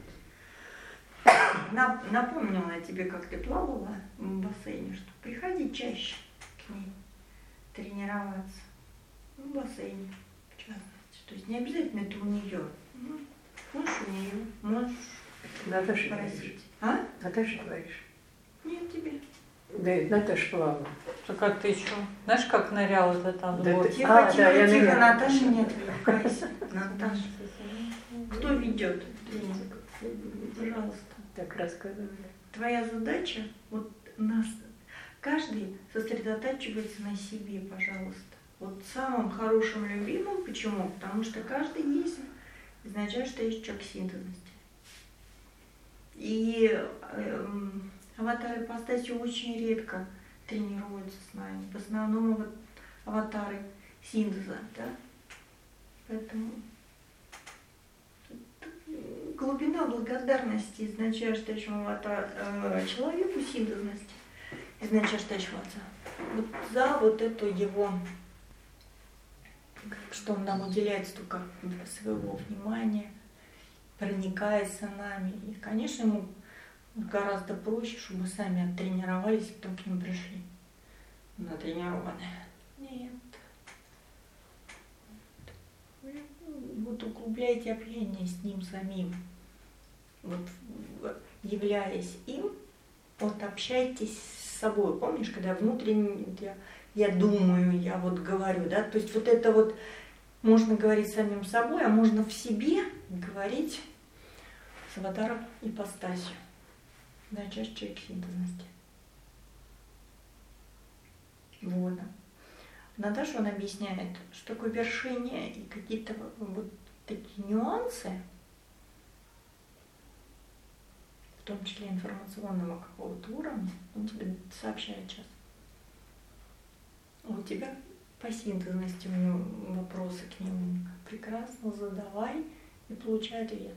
нап- напомнила тебе, как ты плавала в бассейне, что приходи чаще к ней тренироваться. В бассейне, в частности. То есть не обязательно это у нее. Ну, можешь у нее, можешь Наташа спросить. говоришь. А? Наташа говоришь. Нет, тебе. Да, это Наташа плавала. Так а ты что? Знаешь, как нырял-то там? Да вот? ты- Тихо, А, тихо, да, я тихо, наверное. Наташа, не отвлекайся. Наташа, кто ведет тренинг? Пожалуйста. Так рассказывали. Твоя задача, вот нас, каждый сосредотачивается на себе, пожалуйста. Вот самым хорошим любимым. Почему? Потому что каждый есть, означает, что есть человек синтезности. И эм, аватары ипостаси очень редко тренируются с нами. В основном ава- аватары синтеза, да? Поэтому глубина благодарности изначальствующему аватар, э, человеку синтезности, изначальствующему отца. Вот за вот эту его, что он нам уделяет столько своего внимания, проникается нами. И, конечно, ему гораздо проще, чтобы мы сами оттренировались, и потом к нему пришли натренированные. Нет. Вы вот углубляете общение с ним самим. Вот являясь им, вот общайтесь с собой. Помнишь, когда внутренне я, я думаю, я вот говорю, да? То есть вот это вот можно говорить с самим собой, а можно в себе говорить с аватаром ипостасью. Да, часть человек синтезности. Вот. Наташа, он объясняет, что такое вершение и какие-то вот такие нюансы, в том числе информационного какого-то уровня, он тебе сообщает сейчас. У тебя по синтезности у него вопросы к нему. Прекрасно, задавай и получай ответ.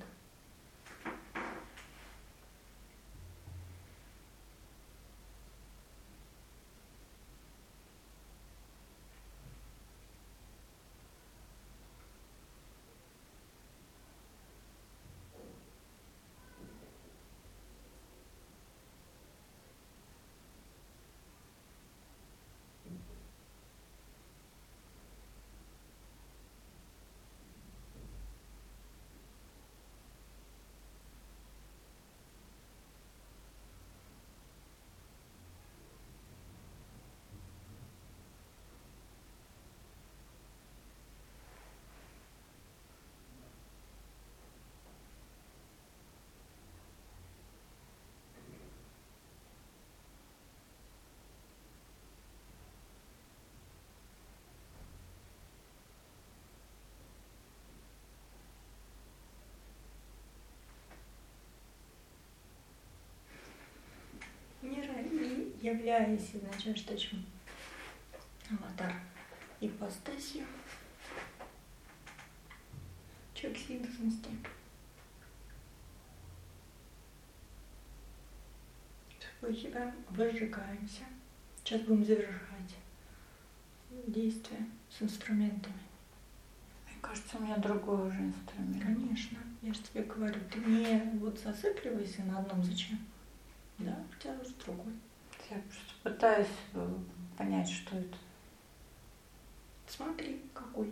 И являясь изначальствующим аватар ипостасью, человек синтезности, мы себя выжигаемся. Сейчас будем завершать действия с инструментами. Мне кажется, у меня другой уже инструмент. Конечно, я же тебе говорю, ты не вот зацикливайся на одном зачем. Да, у тебя уже другой. Я просто пытаюсь э, понять, что это. Смотри, какой.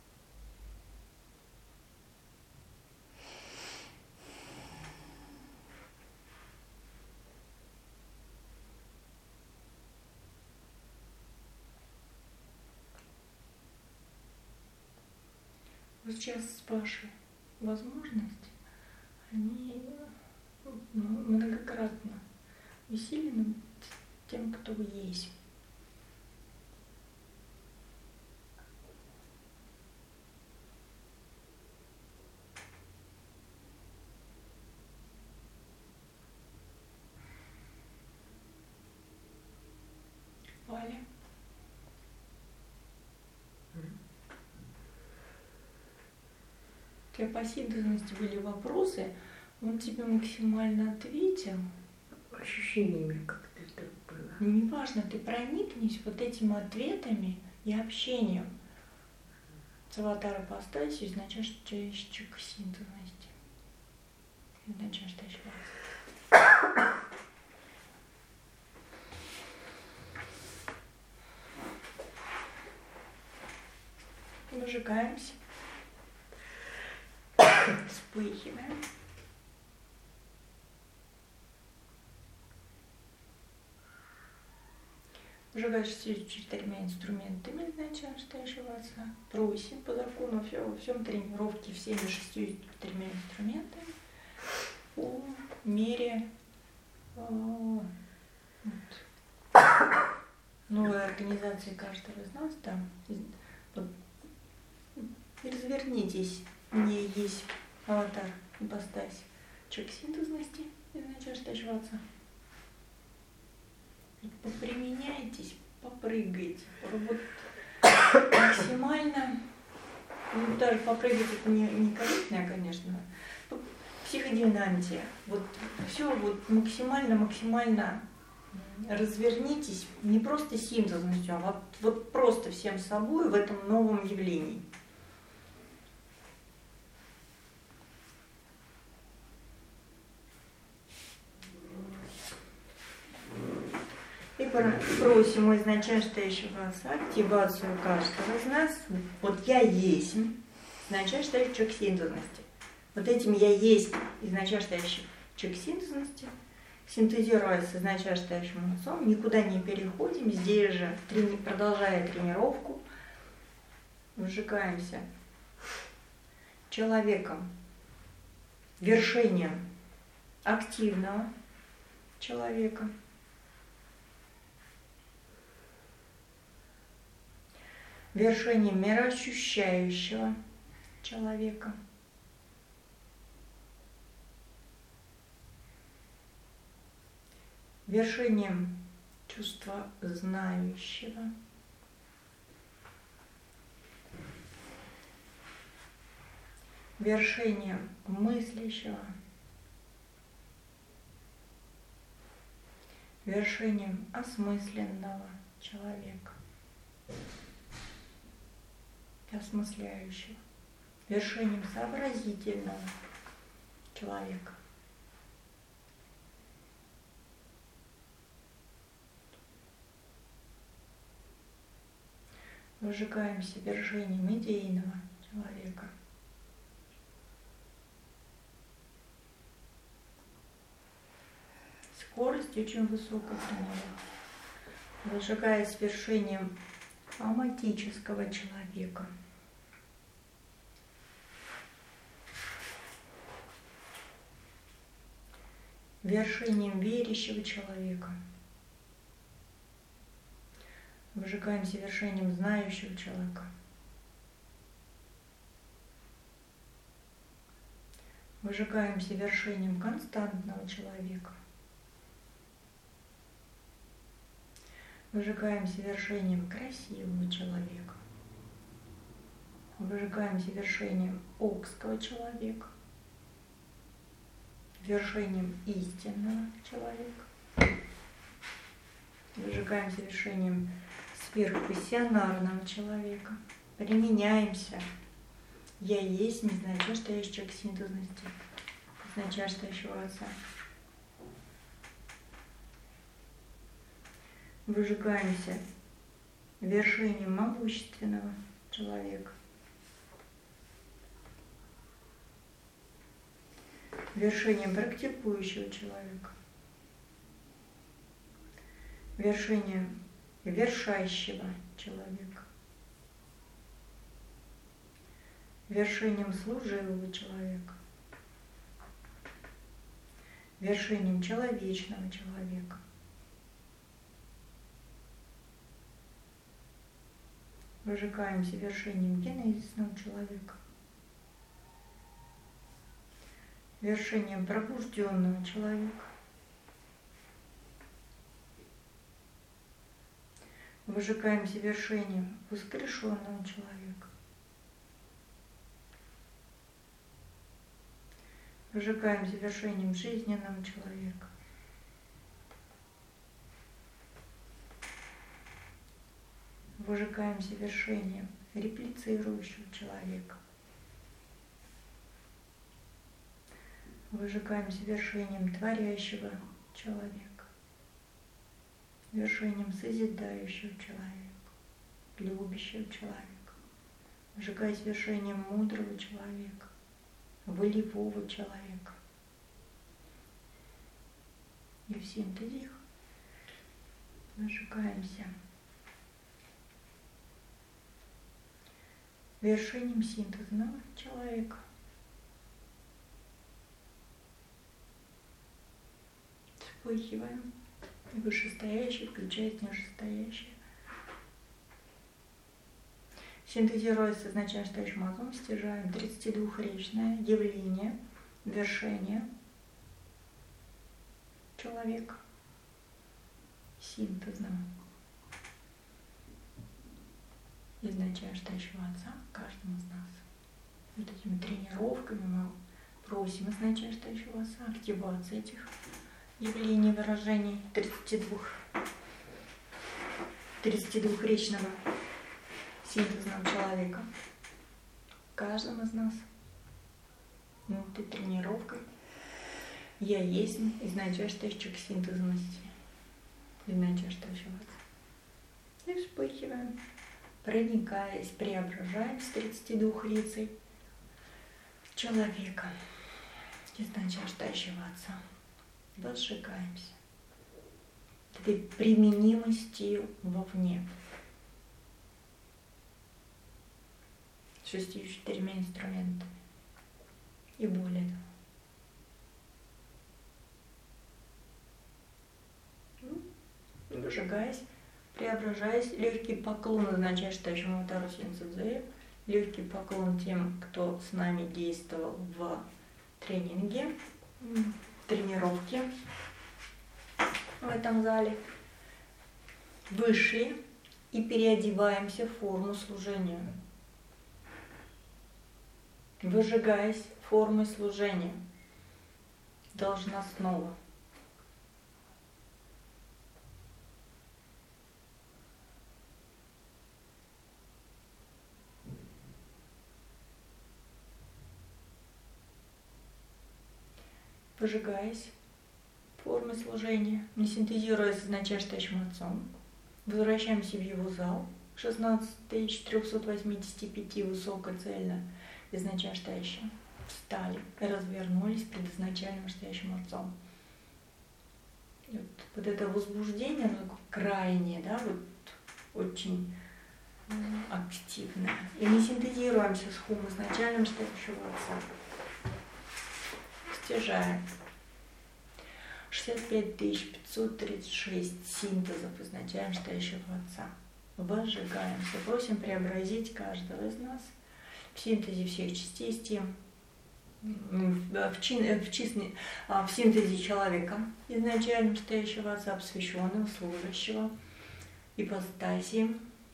Вот сейчас с Пашей возможности, они многократно усилены тем, кто вы есть. Валя. У тебя по синтезности были вопросы, он тебе максимально ответил. Ощущениями как-то так было. Неважно, ты проникнись вот этими ответами и общением. с аватара ипостаси, изначальщик синтезности. Изначальщик вас. Выжигаемся. Вспыхиваем. Выжигаешься четырьмя инструментами изначальщего отца. Просим по закону во всем тренировке всеми шестью тремя инструментами по мере вот, новой организации каждого из нас. Там, вот, развернитесь, мне есть аватар, ипостась, человек синтезности изначальщего отца. Поприменяйтесь, попрыгайте. Вот максимально, ну, даже попрыгать это не, не корректное, конечно, психодинамия. Вот все вот максимально-максимально развернитесь, не просто синтезностью, а вот, вот просто всем собой в этом новом явлении. И просим у изначальщего отца активацию каждого из нас. Вот я есть изначальщик человек синтезности. Вот этим я есть изначальщик человек синтезности, синтезируя с изначальщим отцом, никуда не переходим, здесь же, трени, продолжая тренировку, выжигаемся человеком, вершением активного человека. Вершением мироощущающего человека. Вершением чувства знающего. Вершением мыслящего. Вершением осмысленного человека. Осмысляющего, вершением сообразительного человека. Выжигаемся вершением идейного человека. Скорость очень высокая тренировка. Выжигаясь вершением аматического человека. Вершением верящего человека. Выжигаемся вершением знающего человека. Выжигаемся вершением константного человека. Выжигаемся вершением красивого человека. Выжигаемся вершением окского человека. Вершением истинного человека. Выжигаемся вершением сверхпассионарного человека. Применяемся. Я есть не означает, что я есть человек синтезности. Означает, что я ищу отца. Выжигаемся вершением могущественного человека. Вершением практикующего человека. Вершением вершащего человека. Вершением служивого человека. Вершением человечного человека. Выжигаемся вершением генезисного человека. Вершением пробужденного человека. Выжигаемся вершением воскрешенного человека. Выжигаемся вершением жизненного человека. Выжигаемся вершением реплицирующего человека. Выжигаем завершением творящего человека, завершением созидающего человека, любящего человека, выжигая завершением мудрого человека, волевого человека. И в синтезе их выжигаемся вершением синтезного человека, вспыхиваем, и вышестоящее включает нижестоящее. Синтезируя с означающим стоящим азом, стяжаем тридцатидвухречное явление, вершение человека синтезного, изначально стоящего Отца каждому из нас. Вот этими тренировками мы просим изначально стоящего Отца активации этих явлений, выражений тридцатидвухречного синтезного человека каждым из нас. Ну, этой тренировкой я есть изначально стоящих синтезности, изначально стоящего Отца. И вспыхиваем, проникаясь, преображаясь с тридцатидвухрицей человека, изначально стоящего Отца. Возжигаемся этой применимостью вовне. Шестью четырьмя инструментами. И более того. Выжигаясь, преображаясь, легкий поклон означает, что еще Мотару Синцудзе, легкий поклон тем, кто с нами действовал в тренинге, тренировки в этом зале. Вышли и переодеваемся в форму служения. Выжигаясь формой служения, должностного. Выжигаясь формой служения, не синтезируясь с начальствующим Отцом, возвращаемся в его зал, шестнадцать тысяч триста восемьдесят пять высокая цельная, изначально стоящая. Встали, развернулись перед изначальным стоящим Отцом. И вот, вот это возбуждение, оно такое крайнее, да, вот очень активное. И мы синтезируемся с хум изначальным стоящего Отца. Стяжаем шестьдесят пять тысяч пятьсот тридцать шесть синтезов изначально стоящего Отца. Возжигаемся, просим преобразить каждого из нас в синтезе всех частей с тем, в, чин, в, чисне, в синтезе человека, изначально стоящего Отца, посвященного, служащего, ипостаси,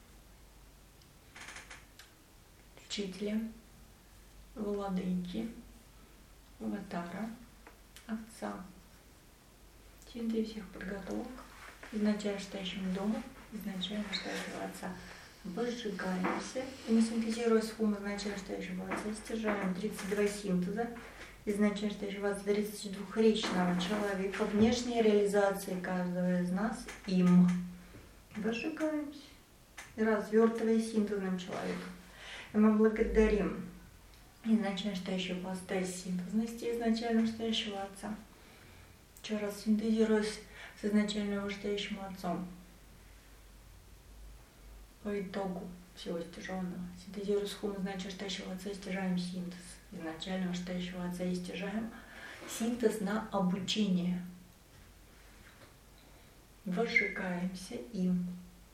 учителя, владыки, аватара, Отца. Синтез всех подготовок, изначально стоящим домом, изначально стоящего Отца. Выжигаемся, и мы, синтезируя с хум изначально стоящего Отца, стяжаем тридцать два синтеза изначально стоящего Отца, тридцатидвухречного человека, внешней реализации каждого из нас им. Выжигаемся, развертывая синтезным человеком. И мы благодарим изначально стоящего ипостась синтезности изначально стоящего Отца. Еще раз синтезируясь с изначально вышестоящим Отцом. По итогу всего стяженного. Синтезируя с хум изначально стоящего Отца, стяжаем синтез изначально вышестоящего Отца и стяжаем синтез на обучение. Выжигаемся им.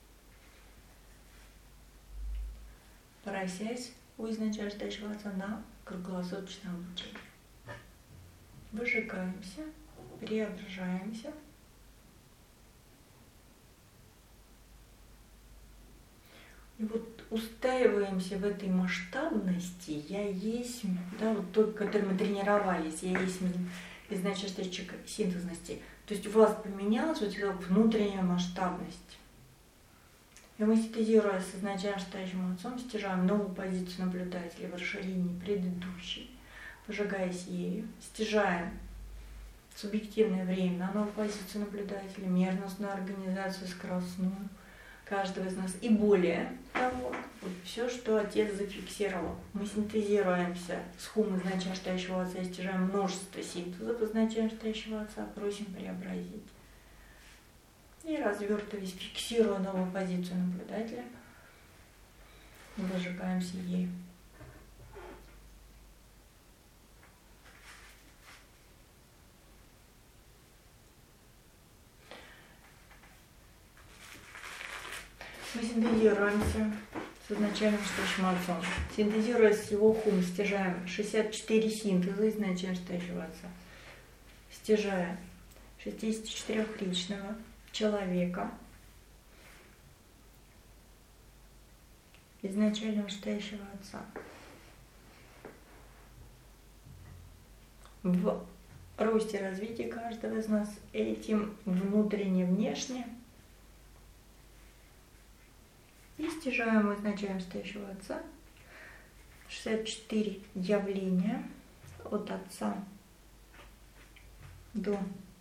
Просясь у изначально стоящего Отца на круглосуточное обучение. Выжигаемся, преображаемся. И вот устаиваемся в этой масштабности, я есть, да, вот тот, который мы тренировались, я есть изначально стоящий синтезности. То есть у вас поменялась вот эта внутренняя масштабность. И мы, синтезируя с изначально стоящим отцом, стяжаем новую позицию наблюдателя в расширении предыдущей, выжигаясь ею, стяжаем субъективное время на новую позицию наблюдателя, мерностную организацию скоростную каждого из нас. И более того, вот все, что отец зафиксировал. Мы синтезируемся с хум изначально стоящего отца и стяжаем множество синтезов изначально стоящего отца, просим преобразить. И развертываясь, фиксируя новую позицию наблюдателя, мы выжигаемся ею. Мы синтезируемся с изначальным стоящим отцом. Синтезируя с его хум, стяжаем шестьдесят четыре синтеза изначально стоящего отца. Стяжая шестидесятичетырёхличного человека, изначального стоящего отца. В росте развития каждого из нас этим внутренне-внешне и стяжаем изначально стоящего отца шестьдесят четыре явления от отца до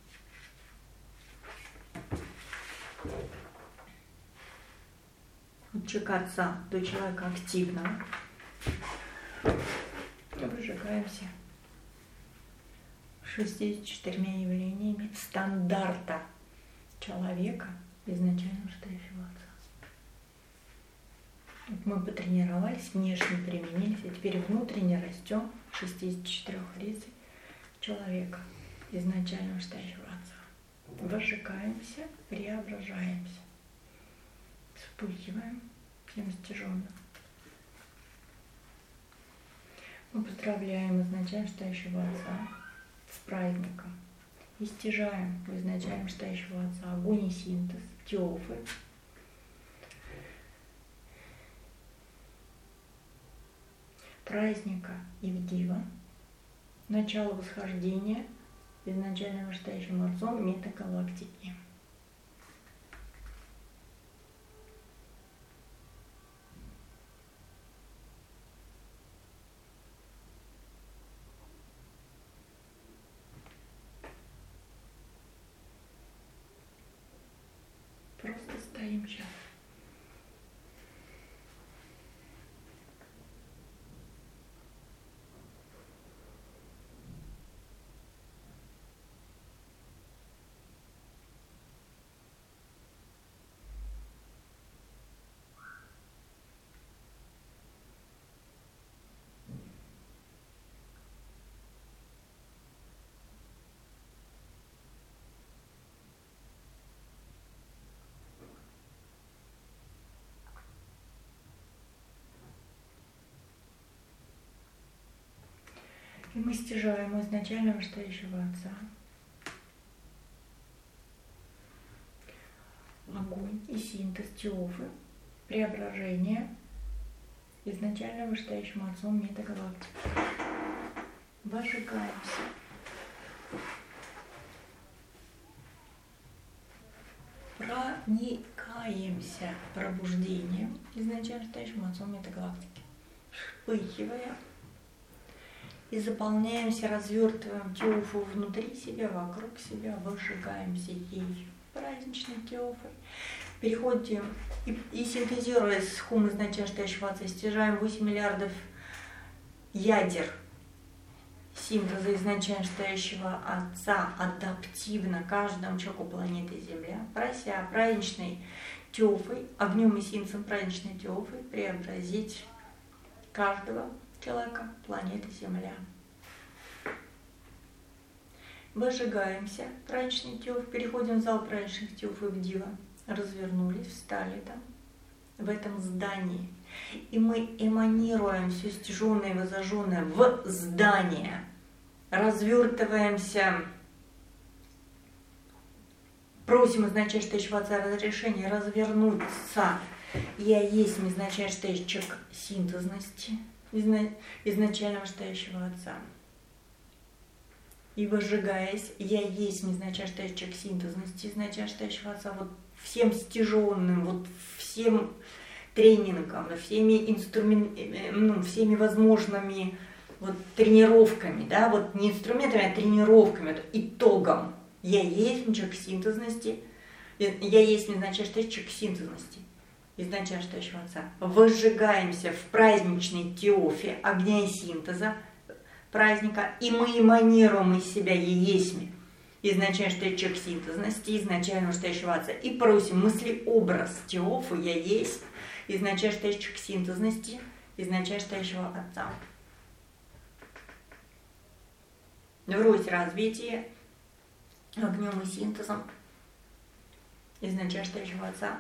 от человека отца до человека активного. И выжигаемся шестьюдесятью четырьмя явлениями стандарта человека изначально стоящего отца. Вот мы потренировались, внешне применились, а теперь внутренне растем шестьдесят четыре лицей человека изначально стоящего отца. Выжигаемся, преображаемся, вспыхиваем всем стяженным. Мы поздравляем изначально стоящего отца с праздником и стяжаем в изначально стоящего отца огонь и синтез, теофы, праздника Ивдива, начало восхождения изначально стоящим отцом метагалактики. Просто стоим сейчас. И мы стяжаем изначального стоящего отца огонь и синтез теофы, преображение изначального стоящим отцом метагалактики. Выжигаемся. Проникаемся пробуждением изначально стоящим отцом метагалактики. Вспыхивая. И заполняемся, развертываем теофу внутри себя, вокруг себя, выжигаемся ей праздничной теофой. Переходим и, и синтезируя с хум изначально стоящего отца, стяжаем восемь миллиардов ядер синтеза изначально стоящего отца адаптивно каждому человеку планеты Земля, прося праздничной теофой, огнем и синтезом праздничной теофой преобразить каждого человека планеты Земля. Выжигаемся праздничный теоф, переходим в зал праздничных теоф и в Дива, развернулись, встали там, в этом здании. И мы эманируем все стяженное и возожженное в здание, развертываемся, просим изначально стоящего отца разрешения развернуться. Я есть изначально стоящий синтезности изначального стоящего отца. И выжигаясь, я есть изначально стоящий синтезности изначально стоящего отца. Вот всем стяженным, вот всем тренингом, всеми инструментами, ну, всеми возможными вот тренировками, да, вот не инструментами, а тренировками, вот, итогом. Я есть человек синтезности, я есть не означает, что я человек синтезности, изначально стоящего Отца. Возжигаемся в праздничной теофе огня и синтеза праздника, и мы эманируем из себя еесьми, изначально стоящего синтезности, изначально стоящего Отца, и просим мысли-образ теофы я есть, изначально стоящего синтезности, изначально стоящего Отца. Врозь развитие огнем и синтезом изначально стоящего Отца.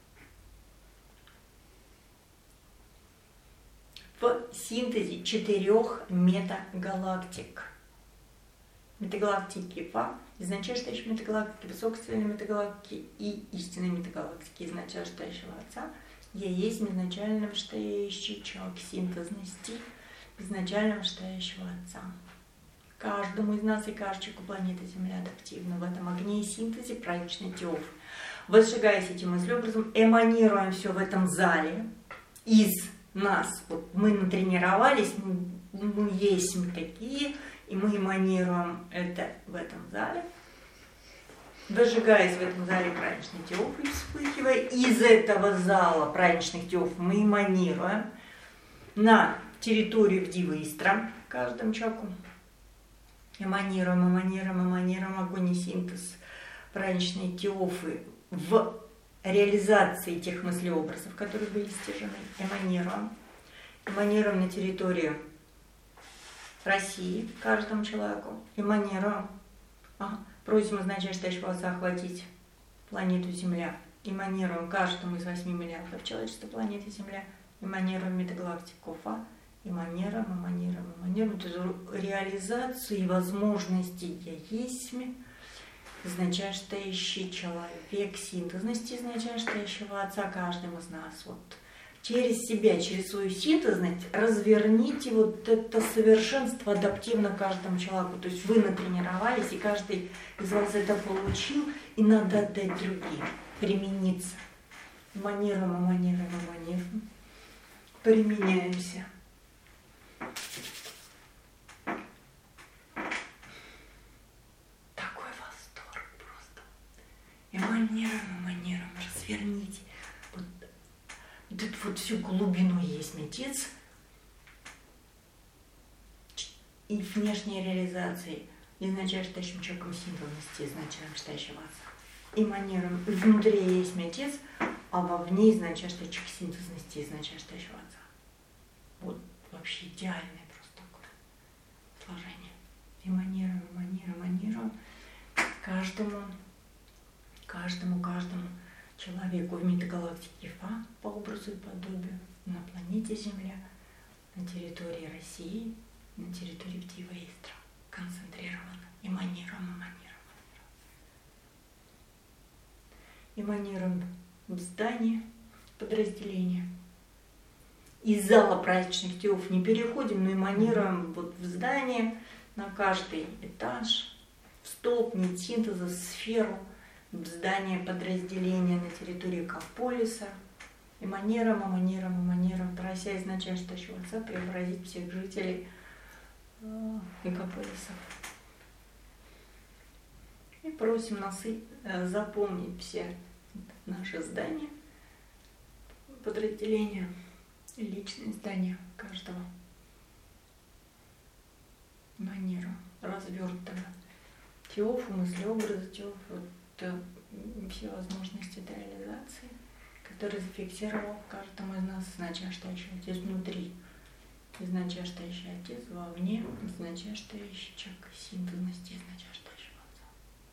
В синтезе четырех метагалактик. Метагалактики Фа, изначально стоящие метагалактики, высокостоящие метагалактики и истинные метагалактики изначально стоящего Отца. Я есть изначально стоящий человек синтезности, изначально стоящего Отца. Каждому из нас и каждому планеты Земля адаптивна в этом огне и синтезе праздничной теофы. Возжигаясь этим мыслеобразом, эманируем все в этом зале из нас. Вот мы натренировались, мы, мы есть мы такие, и мы эманируем это в этом зале. Возжигаясь в этом зале праздничной теофы, вспыхивая, из этого зала праздничных теоф мы эманируем на территорию Дивистра каждому человеку. Эманируем, эманируем, эманируем огонь и синтез праздничной теофы в реализации тех мыслеобразов, которые были стяжены. Эманируем. Эманируем на территорию России каждому человеку. Эманируем. Ага. Просим изначально стоящего Отца охватить планету Земля. Эманируем каждому из восьми миллиардов человечества планеты Земля. Эманируем метагалактику Фа. Эманируем, эманируем, эманируем. Эту реализацию и возможности я есть, изначально стоящий человек, синтезности изначально стоящего Отца каждым из нас. Вот через себя, через свою синтезность разверните вот это совершенство адаптивно каждому человеку. То есть вы натренировались, и каждый из вас это получил, и надо отдать другим, примениться. Эманируем, эманируем, эманируем. Применяемся. Такой восторг просто. Эманируем, эманируем, разверните. Вот, вот эту вот всю глубину есть Отец и внешней реализации изначально стоящим человеком синтезности, изначально стоящего Отца. Эманируем. Внутри есть Отец, а вовне изначально стоящий синтезности, изначально стоящего Отца. Вот вообще идеальное просто такое сложение. Эманируем, эманируем, эманируем каждому, каждому, каждому человеку в метагалактике Фа по образу и подобию, на планете Земля, на территории России, на территории Дива-Истра. Концентрированно. Эманируем, эманируем, эманируем. Эманируем в здание подразделения. Из зала праздничных теоф не переходим, но эманируем вот в здание, на каждый этаж, в столб, нить синтеза, сферу, в здание подразделения на территории Каполиса. Эманируем, эманируем, эманируем, прося изначально стоящего Отца преобразить всех жителей Мегаполиса. И просим нас запомнить все наши здания, подразделения, личные здания каждого. Манеру развернутого. Теофу, мыслеобраза, теофу, вот, все возможности для реализации, которые зафиксировал каждому из нас изначально стоящий Отец внутри, изначально стоящий Отец вовне, изначально стоящий человек синтезности, изначально стоящего Отца.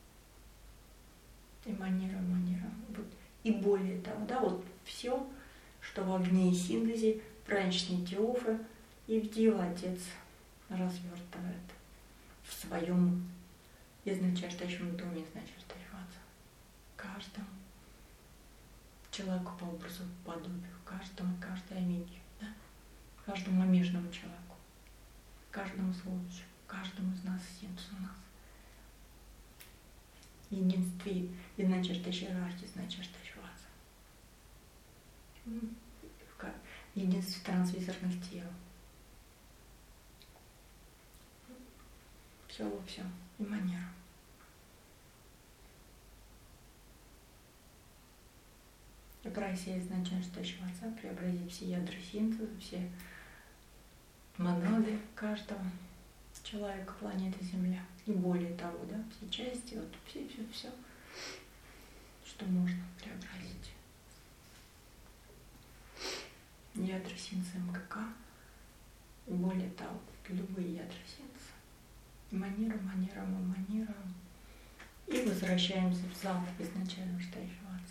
И манера, манера. Вот. И более того, да, вот все, что в огне и синтезе, праздничные теофы и в Дива Отец развертывает в своем изначально стоящем доме, изначально стоящего Отца. Каждому человеку по образу, по подобию, каждому, каждой аминке, да? Каждому омежному человеку, каждому случаю, каждому из нас, синтез у нас. единстве изначальной иерархии, изначальной вазы. В единстве трансвизорных тел. Все во всем. И манера. И просия изначально стоящего Отца преобразить все ядра синтеза, все монады каждого человека планеты Земля. И более того, да, все части, вот все, все, все, что можно преобразить. Ядра синтеза МГК, и более того, любые ядра синтеза. И манера, манера, манера. И возвращаемся в зал изначально стоящего Отца.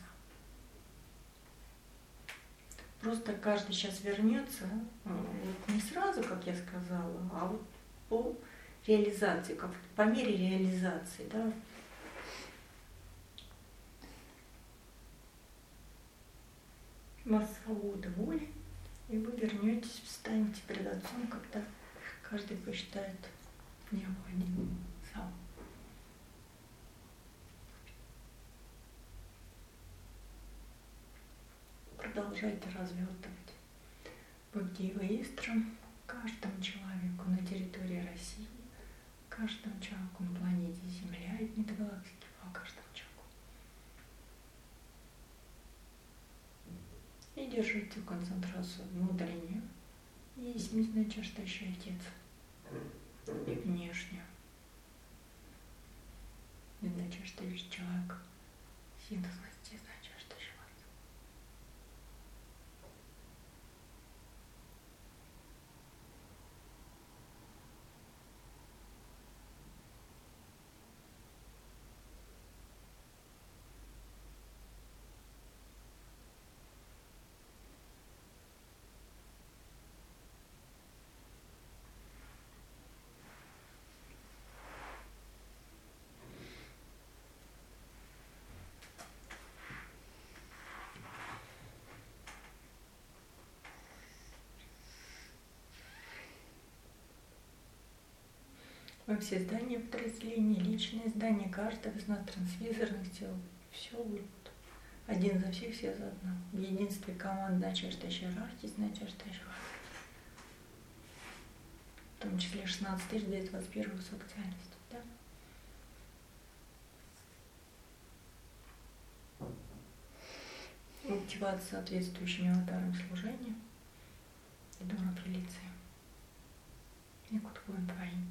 Просто каждый сейчас вернется, вот не сразу, как я сказала, а вот по реализации, как по мере реализации, да. У вас свобода воли, и вы вернетесь, встанете перед Отцом, когда каждый посчитает необходимым сам. Продолжайте развертывать Бхактива Истра каждому человеку на территории России, каждому человеку на планете Земля и не до галактики, а каждому человеку. И держите концентрацию внутреннюю и изначальный Отец, и внешнюю. Изначальный человек, синтезности изначальный. Во все здания подразделения, личные здания, каждого из нас трансвизорных тел, все вот. Один за всех, все за одного. В единстве команд начальной иерархии, начальной иерархии. В том числе шестнадцать тысяч двести двадцать один высокоциальности. Да? Активация соответствующими аватарам служения и дура прилиции. И кутковым твоим.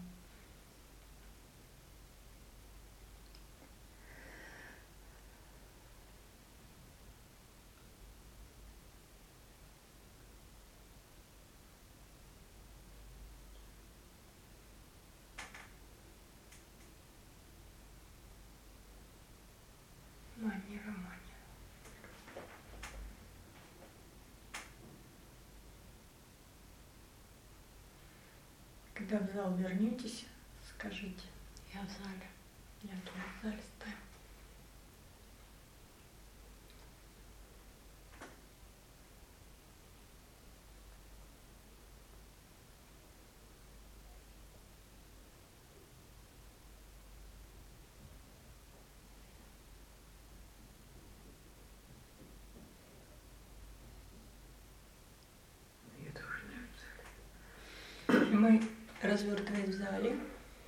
Манера, манера. Когда в зал вернетесь, скажите: я в зале, я тоже в зале стою. Мы, развертываясь в зале,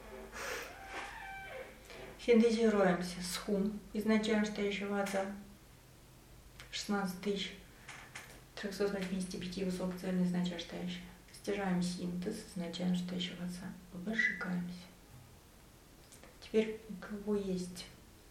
синтезируемся с хум, изначально стоящего Отца, шестнадцать тысяч триста восемьдесят пять высокоцельный изначально стоящий. Стяжаем синтез изначально стоящего Отца, выжигаемся. Теперь у кого есть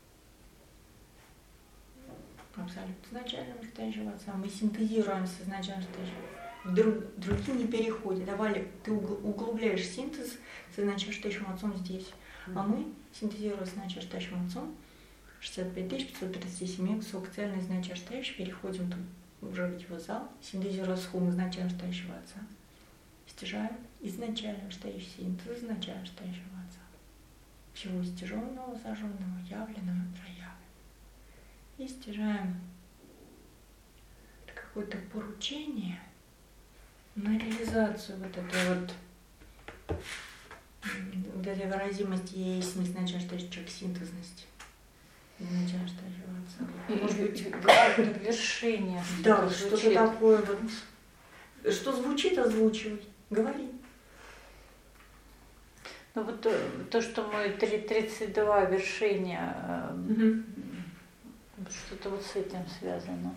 абсолютно изначально стоящего Отца, мы синтезируемся изначально стоящего. Друг, другие не переходят. Давали, ты углубляешь синтез с изначальным Отцом здесь. А мы, синтезируя с изначальным Отцом, шестьдесят пять тысяч пятьсот тридцать семь высокоцельный изначально стоящий, переходим тут уже в его зал, синтезируя с хум изначально стоящего Отца. Стяжаем изначально стоящий синтез изначально стоящего Отца. Всего стяженного, зажженного, явленного, проявленного. И стяжаем какое-то поручение на реализацию вот этой вот, вот этой выразимости, я есть изначально стоящий человек синтезности. изначально стоящего отца. И- Может и- быть, и- какое-то вершение. да, что-то что-то звучит. такое вот. Что звучит, озвучивай. Говори. Ну вот то, то, что мы три- тридцать два вершения, э, Мгм. что-то вот с этим связано.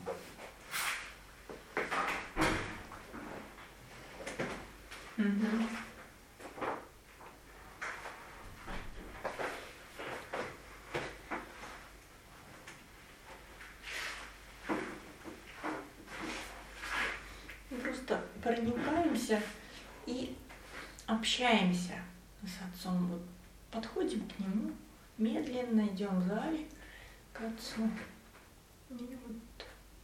Мгм. Мы просто проникаемся и общаемся с отцом. Вот подходим к нему, медленно идем в зале к отцу. И вот,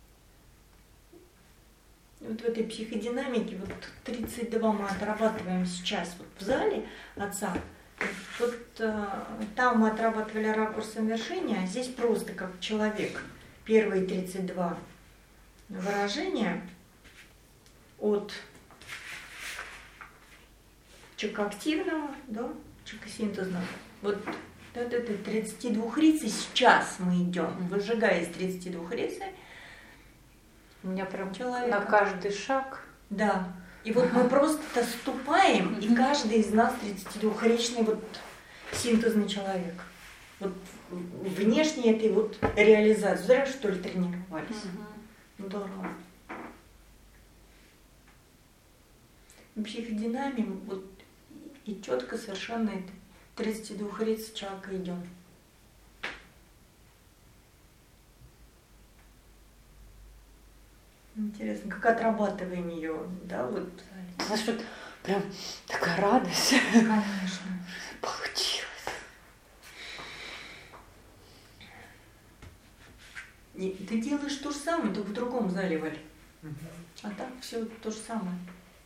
и вот в этой психодинамике, вот тридцать два мы отрабатываем сейчас вот в зале отца. Вот э, там мы отрабатывали ракурсом вершения, а здесь просто как человек. Первые тридцать два выражения от чакоактивного до чакосинтезного. Вот от этой тридцати двух рицы сейчас мы идем, выжигая из тридцати двух рицы. У меня прям Человека. на каждый шаг. Да. И вот мы просто ступаем, и каждый из нас тридцатидвухречный вот синтезный человек. Вот внешне этой вот реализации. Зря, что ли, тренировались. Здорово. В психодинамии вот и четко совершенно это тридцатидвухречный человек идем. Интересно, как отрабатываем ее, да, вот. Знаешь, вот прям такая радость. Конечно. Получилось. И ты делаешь то же самое, только в другом зале, Валь. А так все то же самое.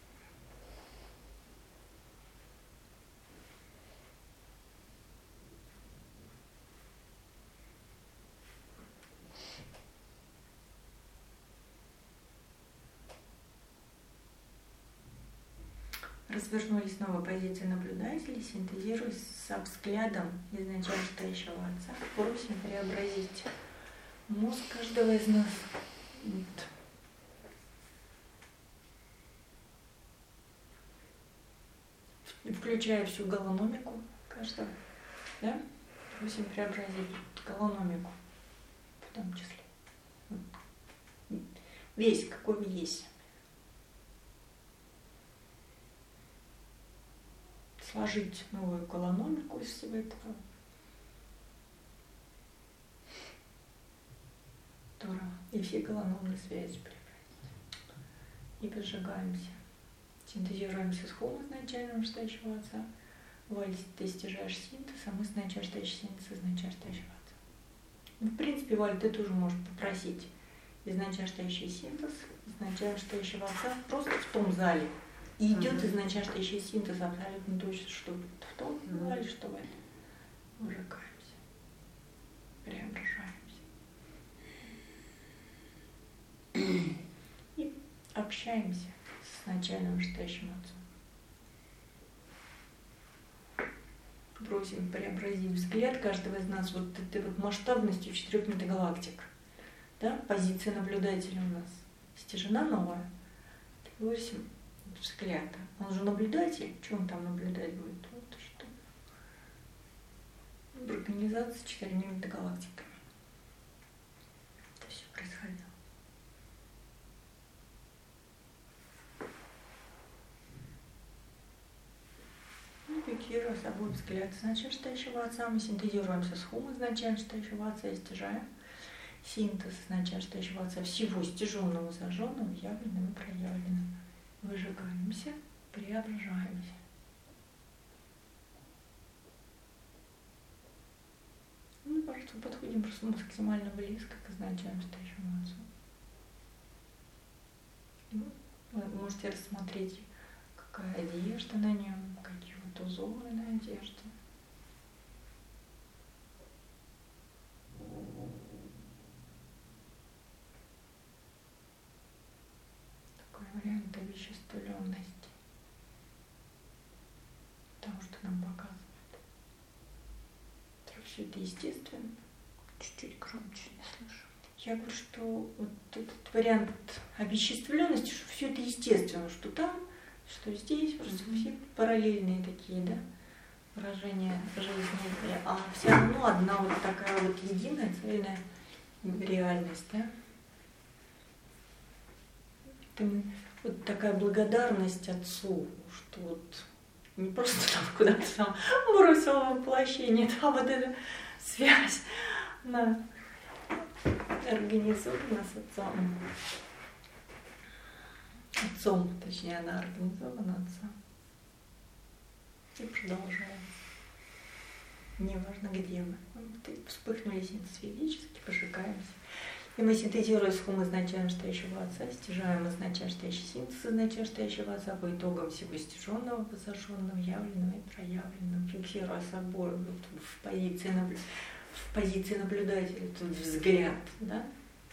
Развернулись снова позиции наблюдателей, синтезируясь со взглядом изначально стоящего отца. Просим преобразить мозг каждого из нас. Вот. Включая всю голономику каждого. Да? Просим преобразить голономику в том числе. Вот. Весь, какой есть. Сложить новую голономику из всего этого. Здорово. И все голономные связи преобразить. И выжигаемся. Синтезируемся с хом изначального стоящего отца. Валь, ты достижаешь синтез, а мы с начала стоящий синтез изначально стоящего отца. Ну, в принципе, Валь, ты тоже можешь попросить изначально стоящий синтез, изначально стоящего отца просто в том зале. И идет изначально стоящий синтез абсолютно точно, что в том зале, что в этом. Выжигаемся. Преображаемся. И общаемся с начальным вышестоящим отцом. Просим преобразить взгляд каждого из нас вот этой вот масштабностью четырех метагалактик. Да? Позиция наблюдателя у нас стяжена новая. Просим взгляд. Он же наблюдатель. Что он там наблюдать будет? Вот что. В организации четырьмя метагалактиками. Это все происходило. Ну, фиксируя собой взгляд изначально стоящего отца, мы синтезируемся с хум изначально стоящего отца и стяжаем синтез изначально стоящего отца всего стяженного, зажженного, явленного и проявленного. Выжигаемся, преображаемся. Ну, кажется, подходим просто максимально близко к изначально стоящему отцу. Вы можете рассмотреть, какая одежда на нем, какие вот узоры на одежде. Такой вариант овеществленности того, что нам показывает. Так, все это естественно, Чуть-чуть громче, не слышу. Я говорю, что вот этот вариант обесчествленности, что все это естественно, что там, что здесь, просто все параллельные такие, да, выражения жизни, а все равно одна вот такая вот единая, цельная реальность, да. Это вот такая благодарность Отцу, что вот не просто там куда-то там бросил воплощение, а вот эта связь, она организована с Отцом. Отцом, точнее, она организована Отцом. И продолжаем. Неважно, где мы. Вот вспыхнули синтез физически, пожигаемся. И мы синтезируя схему изначально стоящего Отца, стяжаем изначально стоящий синтез изначально стоящего Отца по итогам всего стяженного, посаженного, явленного и проявленного, фиксируя собой вот в позиции, наблю... в позиции наблюдателя, тут взгляд, да?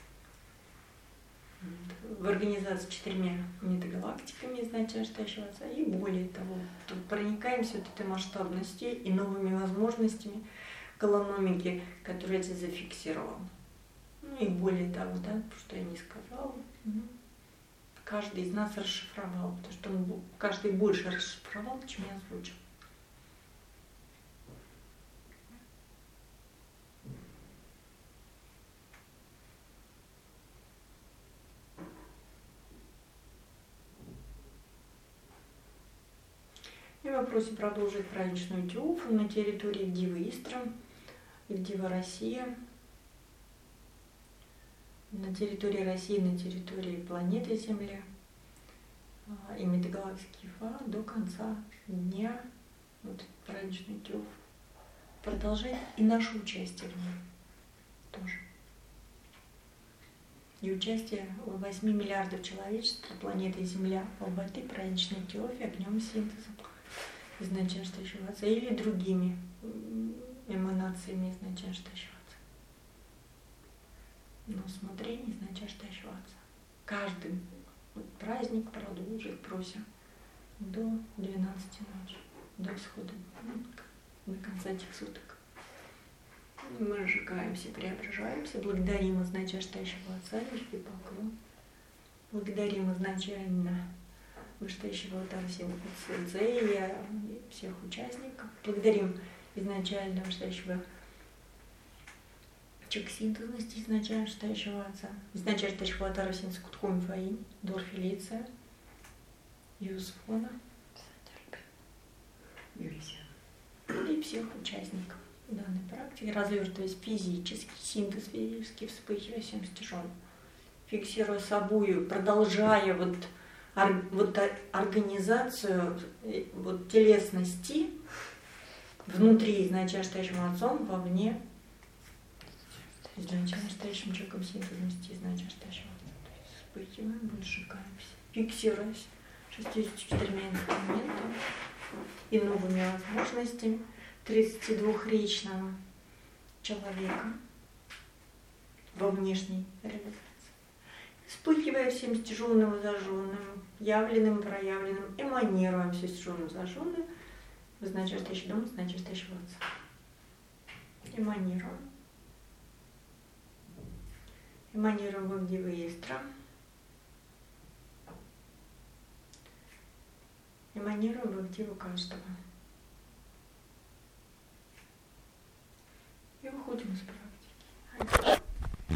В организации четырьмя метагалактиками изначально стоящего Отца, и более того, тут проникаемся вот этой масштабностью и новыми возможностями голономики, которые я зафиксировал. Ну и более того, да, что я не сказала, каждый из нас расшифровал, потому что он каждый больше расшифровал, чем я озвучил. И в вопросе продолжить праздничную Теофу на территории Дивы Истра, Дива Россия. На территории России, на территории планеты Земля и метагалактики Фа до конца дня вот праздничный Теоф продолжает и наше участие в ней тоже. И участие восьми миллиардов человечества планеты Земля в этой праздничной Теофе огнем синтеза изначально стоящего Отца или другими эманациями изначально стоящего Отца. Но смотрение изначально стоящего Отца. Каждый вот праздник продолжить просим до двенадцати ночи, до исхода, ну, до конца этих суток. Мы сжигаемся, преображаемся, благодарим изначально стоящего Отца, низкий поклон. Благодарим изначально вышестоящего Тарасина Цзэя и всех участников. Благодарим изначально вышестоящего чек-синтезности изначально стоящего Отца, изначально стоящего Тарасина Скутком Фаин, Дор Фелиция, Юсфона и всех участников данной практики, развертываясь физически, синтез физически, вспыхивая всем стяжом, фиксируя собою, продолжая вот, ор, вот организацию вот, телесности внутри изначально стоящим Отцом, вовне изначально стоящим человеком синтезности, изначально стоящего Отца. Вспыхиваем, сжигаемся, фиксируясь шестьюдесятью четырьмя инструментами и новыми возможностями тридцатидвухречного человека во внешней реализации. Вспыхивая всем стяженным и зажженным, явленным и проявленным, эманируем все стяженным и зажженным, в изначально стоящий дом, изначально стоящего Отца. Эманируем. Эманируем в Дивы Истра. Эманируем в Диву каждого. И выходим из практики.